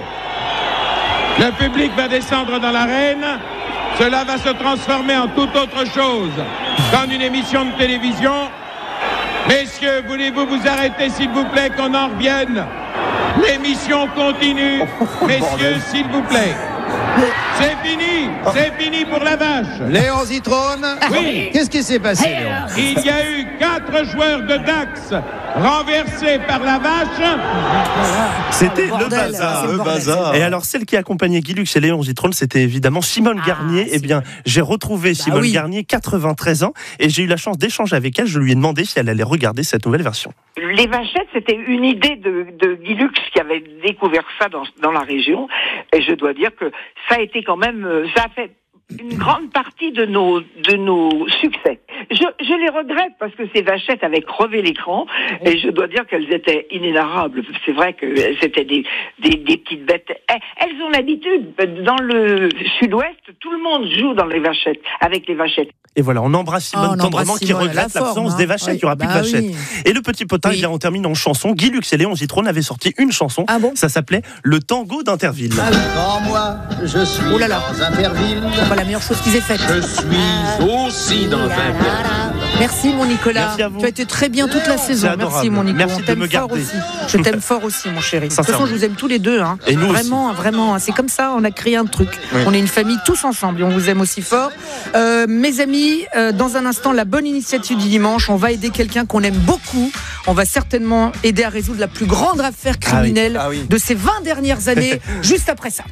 le public va descendre dans l'arène. Cela va se transformer en toute autre chose qu'en une émission de télévision. Messieurs, voulez-vous vous arrêter, s'il vous plaît, qu'on en revienne? L'émission continue. Messieurs, s'il vous plaît. C'est fini, c'est fini pour la vache. Léon Zitrone, oui. Qu'est-ce qui s'est passé, Léon? Il y a eu quatre joueurs de Dax renversés par la vache. C'était le bazar. Le bazar. Et alors, celle qui accompagnait Guy Lux et Léon Zitrone, c'était évidemment Simone ah, Garnier. Eh bien, j'ai retrouvé Simone bah oui. Garnier, quatre-vingt-treize ans, et j'ai eu la chance d'échanger avec elle. Je lui ai demandé si elle allait regarder cette nouvelle version. Les vachettes, c'était une idée de, de Guy Lux qui avait découvert ça dans, dans la région. Et je dois dire que ça a été quand même, ça a fait une grande partie de nos, de nos succès. Je, je les regrette parce que ces vachettes avaient crevé l'écran et je dois dire qu'elles étaient inénarrables. C'est vrai que c'était des, des, des petites bêtes. Elles ont l'habitude. Dans le sud-ouest, tout le monde joue dans les vachettes, avec les vachettes. Et voilà, on embrasse Simone oh, on tendrement embrasse qui Simone regrette la l'absence forme, hein. des vachettes. Ouais, il n'y aura bah plus de vachettes. Oui. Et le petit potin, oui. eh bien, on termine en chanson. Guy Lux et Léon Zitrone avaient sorti une chanson. Ah bon? Ça s'appelait Le Tango d'Interville. Ah oui. Quand moi, je suis oh là là. dans Interville. C'est pas la meilleure chose qu'ils aient faite. Je suis aussi dans Interville. Merci mon Nicolas. Merci à vous. Tu as été très bien toute la saison. Merci mon Nicolas. Merci on t'aime de me fort garder. aussi. Je t'aime fort aussi mon chéri. De toute façon, je vous aime tous les deux. Hein. Et nous vraiment, aussi. vraiment. C'est comme ça, on a créé un truc. Oui. On est une famille tous ensemble et on vous aime aussi fort. Euh, mes amis, euh, dans un instant, la bonne initiative du dimanche. On va aider quelqu'un qu'on aime beaucoup. On va certainement aider à résoudre la plus grande affaire criminelle ah oui. Ah oui. de ces vingt dernières années. Juste après ça.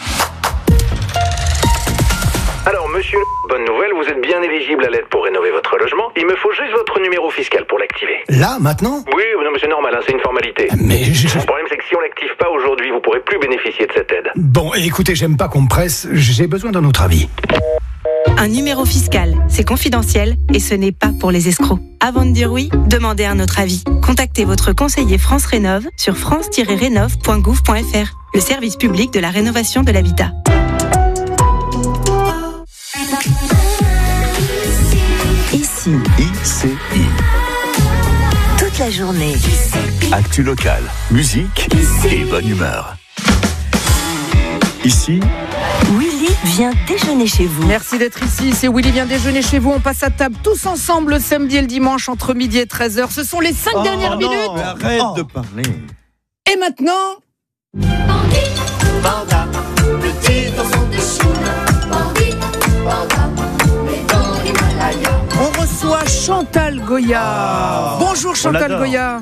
Alors, monsieur, bonne nouvelle, vous êtes bien éligible à l'aide pour rénover votre logement. Il me faut juste votre numéro fiscal pour l'activer. Là, maintenant? Oui, non, mais c'est normal, hein, c'est une formalité. Mais je... Le problème, c'est que si on l'active pas aujourd'hui, vous pourrez plus bénéficier de cette aide. Bon, écoutez, j'aime pas qu'on me presse, j'ai besoin d'un autre avis. Un numéro fiscal, c'est confidentiel et ce n'est pas pour les escrocs. Avant de dire oui, demandez un autre avis. Contactez votre conseiller France Rénov sur france tiret rénov point gouv point f r, le service public de la rénovation de l'habitat. Ici, I C I. toute la journée. Actu locale, musique et bonne humeur. Ici, Willy vient déjeuner chez vous. Merci d'être ici, c'est Willy vient déjeuner chez vous. On passe à table tous ensemble le samedi et le dimanche entre midi et treize heures. Ce sont les cinq oh, dernières non, minutes. Mais arrête oh. de parler. Et maintenant, Bandit, panda, petit ourson de Chine. Bandit, panda, mais dans l'Himalaya. on reçoit Chantal Goya. Ah, Bonjour Chantal Goya.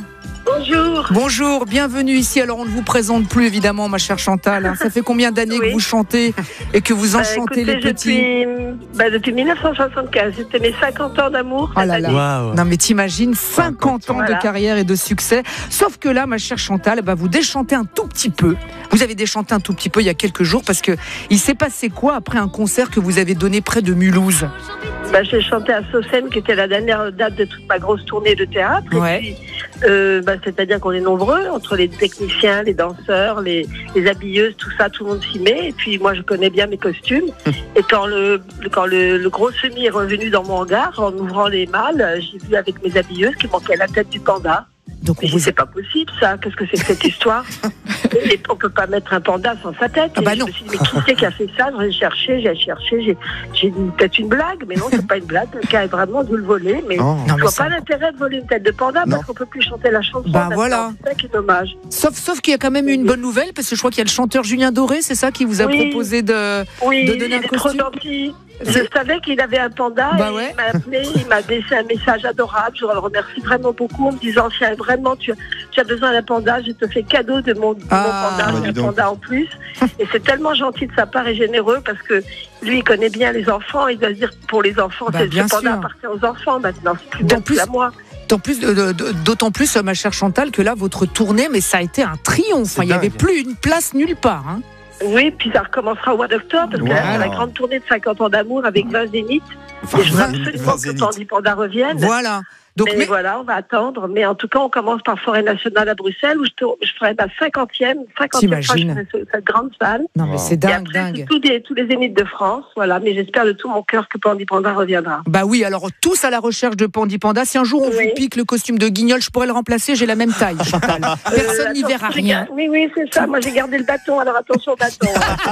Bonjour. Bonjour, bienvenue ici. Alors on ne vous présente plus évidemment, ma chère Chantal. Ça fait combien d'années oui. que vous chantez et que vous enchantez bah, écoutez, les petits depuis, bah, depuis dix-neuf cent soixante-quinze, c'était mes cinquante ans d'amour. Oh là là. Wow. Non mais t'imagines, cinquante ans voilà. de carrière et de succès. Sauf que là, ma chère Chantal, bah, vous déchantez un tout petit peu. Vous avez déchanté un tout petit peu il y a quelques jours parce que il s'est passé quoi après un concert que vous avez donné près de Mulhouse? Bah, j'ai chanté à Saucène, qui était la dernière date de toute ma grosse tournée de théâtre. Ouais. Et puis, euh, bah, c'est-à-dire qu'on est nombreux, entre les techniciens, les danseurs, les, les habilleuses, tout ça, tout le monde s'y met. Et puis moi, je connais bien mes costumes. Et quand le, quand le, le gros semis est revenu dans mon hangar, en ouvrant les malles, j'ai vu avec mes habilleuses qu'il manquait la tête du panda. Donc mais vous... c'est pas possible ça, qu'est-ce que c'est que cette histoire? Et on peut pas mettre un panda sans sa tête. Ah bah et non. Je me suis dit, mais qui c'est qui a fait ça? J'ai cherché, j'ai cherché, j'ai, j'ai dit peut-être une blague, mais non, c'est pas une blague, quelqu'un a vraiment dû le voler, mais oh. je non, vois mais pas ça... l'intérêt de voler une tête de panda non. parce qu'on peut plus chanter la chanson. Bah voilà. C'est ça qui est dommage. Sauf, sauf qu'il y a quand même une bonne nouvelle, parce que je crois qu'il y a le chanteur Julien Doré, c'est ça qui vous a oui. proposé de, oui, de donner il un est costume. Trop gentil. Je savais qu'il avait un panda bah et ouais. il m'a appelé, il m'a laissé un message adorable. Je le remercie vraiment beaucoup en me disant si vraiment tu, tu as besoin d'un panda, je te fais cadeau de mon, de ah, mon panda, j'ai un panda en plus. Et c'est tellement gentil de sa part et généreux parce que lui il connaît bien les enfants, il doit se dire pour les enfants, bah, c'est, bien ce panda sûr. appartient aux enfants maintenant, c'est plus, plus à moi. D'autant plus, d'autant plus, ma chère Chantal, que là votre tournée, mais ça a été un triomphe. Enfin, il n'y avait plus une place nulle part. Hein. Oui, puis ça recommencera au mois d'octobre, parce wow. que là, c'est la grande tournée de cinquante ans d'amour avec vingt zéniths. Et je veux absolument que Pandi Panda revienne. Voilà. Donc, mais, mais voilà, on va attendre. Mais en tout cas, on commence par Forêt Nationale à Bruxelles, où je, te, je ferai ma cinquantième, cinquantième fois, je ferai cette grande salle. Non, mais wow. c'est dingue, et après, dingue. Tous les, tous les zéniths de France, voilà. Mais j'espère de tout mon cœur que Pandi Panda reviendra. Bah oui, alors tous à la recherche de Pandi Panda. Si un jour on oui. vous pique le costume de Guignol, je pourrais le remplacer. J'ai la même taille, Chantal. Personne euh, n'y verra rien. Oui, oui, c'est ça. Moi, j'ai gardé le bâton. Alors attention au bâton.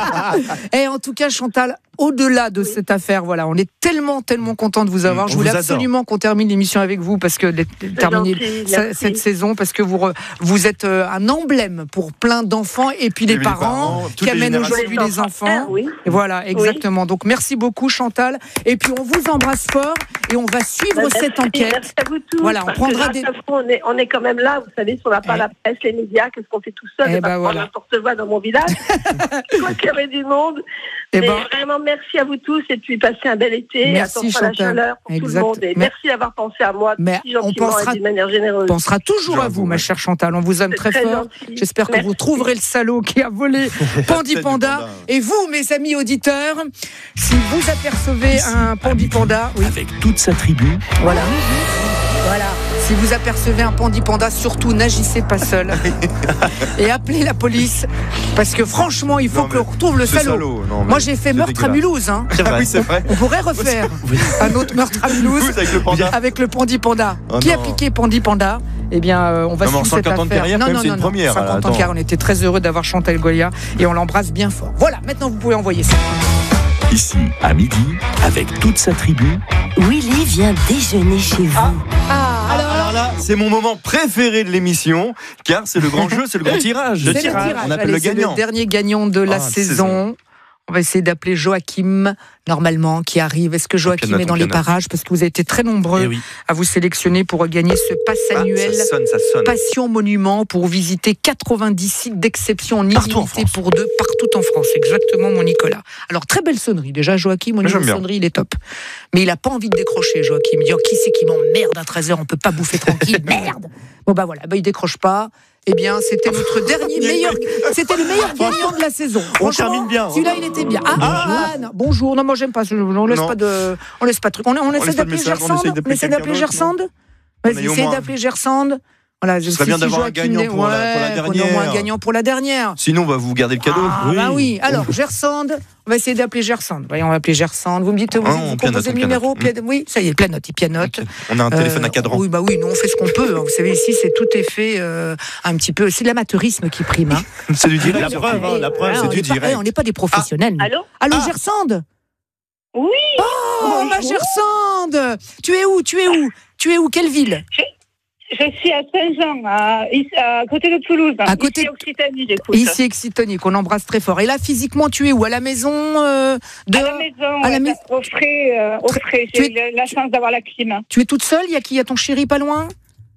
Et en tout cas, Chantal, au-delà de oui. cette affaire, voilà, on est tellement, tellement content de vous avoir. Mmh, je voulais vous absolument adore. qu'on termine l'émission avec vous parce que les, terminer gentil, cette saison parce que vous vous êtes un emblème pour plein d'enfants et puis les, les parents, parents qui amènent aujourd'hui les enfants. Ah, oui. Et voilà, exactement. Oui. Donc merci beaucoup Chantal. Et puis on vous embrasse fort et on va suivre bah, cette merci, enquête. Merci à vous tous. Voilà, on prendra des. On est, on est quand même là. Vous savez, si on n'a pas eh. la presse, les médias, qu'est-ce qu'on fait tout seul? Eh bah, voilà. N'importe quoi dans mon village. Quoi qu'il y avait du monde. Et mais ben, vraiment merci à vous tous et puis passez un bel été. Merci Chantal. À la chaleur pour exact. tout le monde et mais, merci d'avoir pensé à moi mais si gentiment on pensera, et d'une manière généreuse. On pensera toujours à vous, ma chère Chantal. On vous aime très, très fort. Gentil. J'espère merci. que vous trouverez le salaud qui a volé Pandi Panda. Et vous, mes amis auditeurs, si vous apercevez Ici, un Pandi Panda, oui. avec toute sa tribu. Voilà. Voilà. Si vous apercevez un Pandi Panda, surtout n'agissez pas seul et appelez la police parce que franchement, il faut non, que l'on retrouve le salaud. salaud non, Moi, j'ai fait meurtre dégueulasse. à Mulhouse. Hein. C'est vrai, oui, c'est vrai. On pourrait refaire oui. un autre meurtre à Mulhouse avec le, panda. avec le Pandi Panda. Oh, Qui non. a piqué Pandi Panda? Eh bien, euh, on va non, suivre cette affaire. Ans de carrière, non, même, non, c'est non, une première. cinquante ans de carrière. On était très heureux d'avoir Chantal Goya et on l'embrasse bien fort. Voilà, maintenant vous pouvez envoyer ça. Ici, à midi, avec toute sa tribu, Willy vient déjeuner chez vous. Ah, ah, alors, alors là, c'est mon moment préféré de l'émission, car c'est le grand jeu, c'est le grand tirage. Le tirage. tirage. On appelle Allez, le gagnant. C'est le dernier gagnant de la ah, saison. saison. On va essayer d'appeler Joachim, normalement, qui arrive. Est-ce que Joachim pianote, est dans les pianote. parages? Parce que vous avez été très nombreux oui. à vous sélectionner pour gagner ce pass annuel ah, ça sonne, ça sonne. Passion Monument pour visiter quatre-vingt-dix sites d'exception en illimité pour deux, partout en France. Exactement, mon Nicolas. Alors, très belle sonnerie. Déjà, Joachim, au niveau de sonnerie, il est top. Mais il n'a pas envie de décrocher, Joachim. Il dit, oh, qui c'est qui m'emmerde à treize heures? On ne peut pas bouffer tranquille. Merde! Bon, bah voilà, bah, il décroche pas. Eh bien, c'était notre dernier meilleur, c'était le meilleur gagnant de la saison. On termine bien. Celui-là, il était bien. Ah, ah, ah non, bonjour. Non, moi, j'aime pas. On laisse non. pas de, on laisse pas de truc. On, on, on essaie d'appeler Gersande. On essaie d'appeler Gersande. Vas-y, essaye d'appeler Gersande. Voilà, ce serait bien d'avoir un gagnant pour, ouais, la, pour la dernière. Pour un gagnant pour la dernière. Sinon, on va vous garder le cadeau. Ah, oui. Bah oui. Alors, Gersande, on va essayer d'appeler Gersande. Voyons, on va appeler Gersande. Vous me dites, vous, ah, vous composez le numéro mmh. Oui, ça y est, pianote, il pianote. Okay. On a un téléphone euh, à cadran. Oui, bah oui, nous on fait ce qu'on peut. Vous savez, ici, c'est tout est fait euh, un petit peu. C'est l'amateurisme qui prime. Hein. C'est du direct. La preuve, hein, la preuve, c'est du direct. On n'est pas des professionnels. Ah. Allô Allô, ah. Gersande? Oui. Oh, ma Gersande! Tu es où? Tu es où? Tu es où? Quelle ville? Je suis à Saint-Jean, à, à côté de Toulouse. À côté ici, Occitanie, j'écoute. Ici, Occitanie, qu'on embrasse très fort. Et là, physiquement, tu es où? À la maison euh, de... À la maison, à la ouais, mais... au frais. Euh, au frais. J'ai es... la chance d'avoir la clim. Tu es toute seule? Il y a qui? Il y a ton chéri pas loin?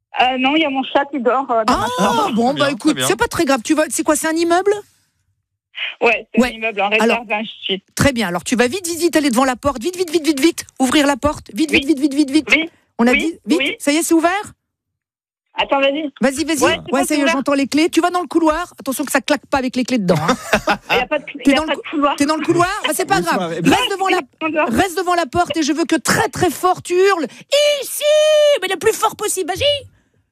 Euh, non, il y a mon chat qui dort. Euh, dans ah, ma chambre. bon, bah écoute, c'est pas très grave. Tu vas, c'est quoi, c'est un immeuble? Ouais, c'est ouais. un immeuble en réserve d'un suite. Très bien. Alors, tu vas vite, vite, vite aller devant la porte. Vite, vite, vite, vite, vite. Ouvrir la porte. Vite, vite, oui. vite, vite, vite, vite. Oui. On a oui. dit vite. Oui. Ça y est, c'est ouvert? Attends, vas-y. Vas-y, vas-y. Ouais, ouais ça y est, j'entends les clés. Tu vas dans le couloir. Attention que ça claque pas avec les clés dedans. Hein. Il n'y a pas de, T'es y a dans, pas le... de couloir. T'es dans le couloir bah, c'est pas grave. Reste devant, la... Reste devant la porte et je veux que très très fort tu hurles. Ici! Mais le plus fort possible. Vas-y.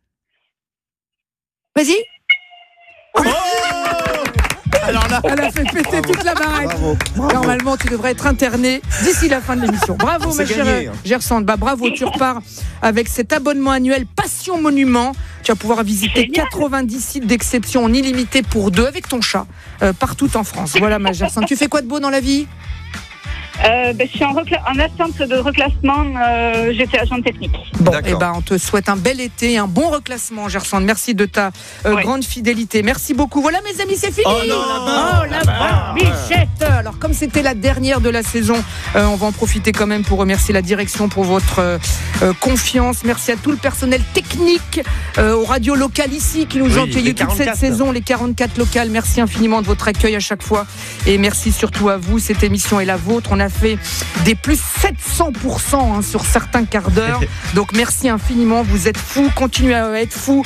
Vas-y. Oh Alors là, elle a fait péter toute la baraque. Bravo, bravo. Normalement, tu devrais être interné d'ici la fin de l'émission. Bravo, ma chère Gersande. Bah, bravo, tu repars avec cet abonnement annuel Passion Monument. Tu vas pouvoir visiter Génial. quatre-vingt-dix sites d'exception en illimité pour deux avec ton chat euh, partout en France. Voilà, ma Gersande. Tu fais quoi de beau dans la vie? Euh, ben, je suis en, recla- en attente de reclassement, euh, j'étais agent technique. Bon, et eh ben, on te souhaite un bel été, un bon reclassement, Gersande. Merci de ta euh, oui. grande fidélité. Merci beaucoup. Voilà, mes amis, c'est fini. Oh non, oh, la barre, Bichette. Alors, comme c'était la dernière de la saison, euh, on va en profiter quand même pour remercier la direction pour votre euh, euh, confiance. Merci à tout le personnel technique, euh, aux radios locales ici qui nous oui, ont accueillis toute cette saison, les quarante-quatre locales. Merci infiniment de votre accueil à chaque fois. Et merci surtout à vous. Cette émission est la vôtre. On a fait des plus sept cents pour cent hein, sur certains quarts d'heure. Donc merci infiniment, vous êtes fous, continuez à être fous.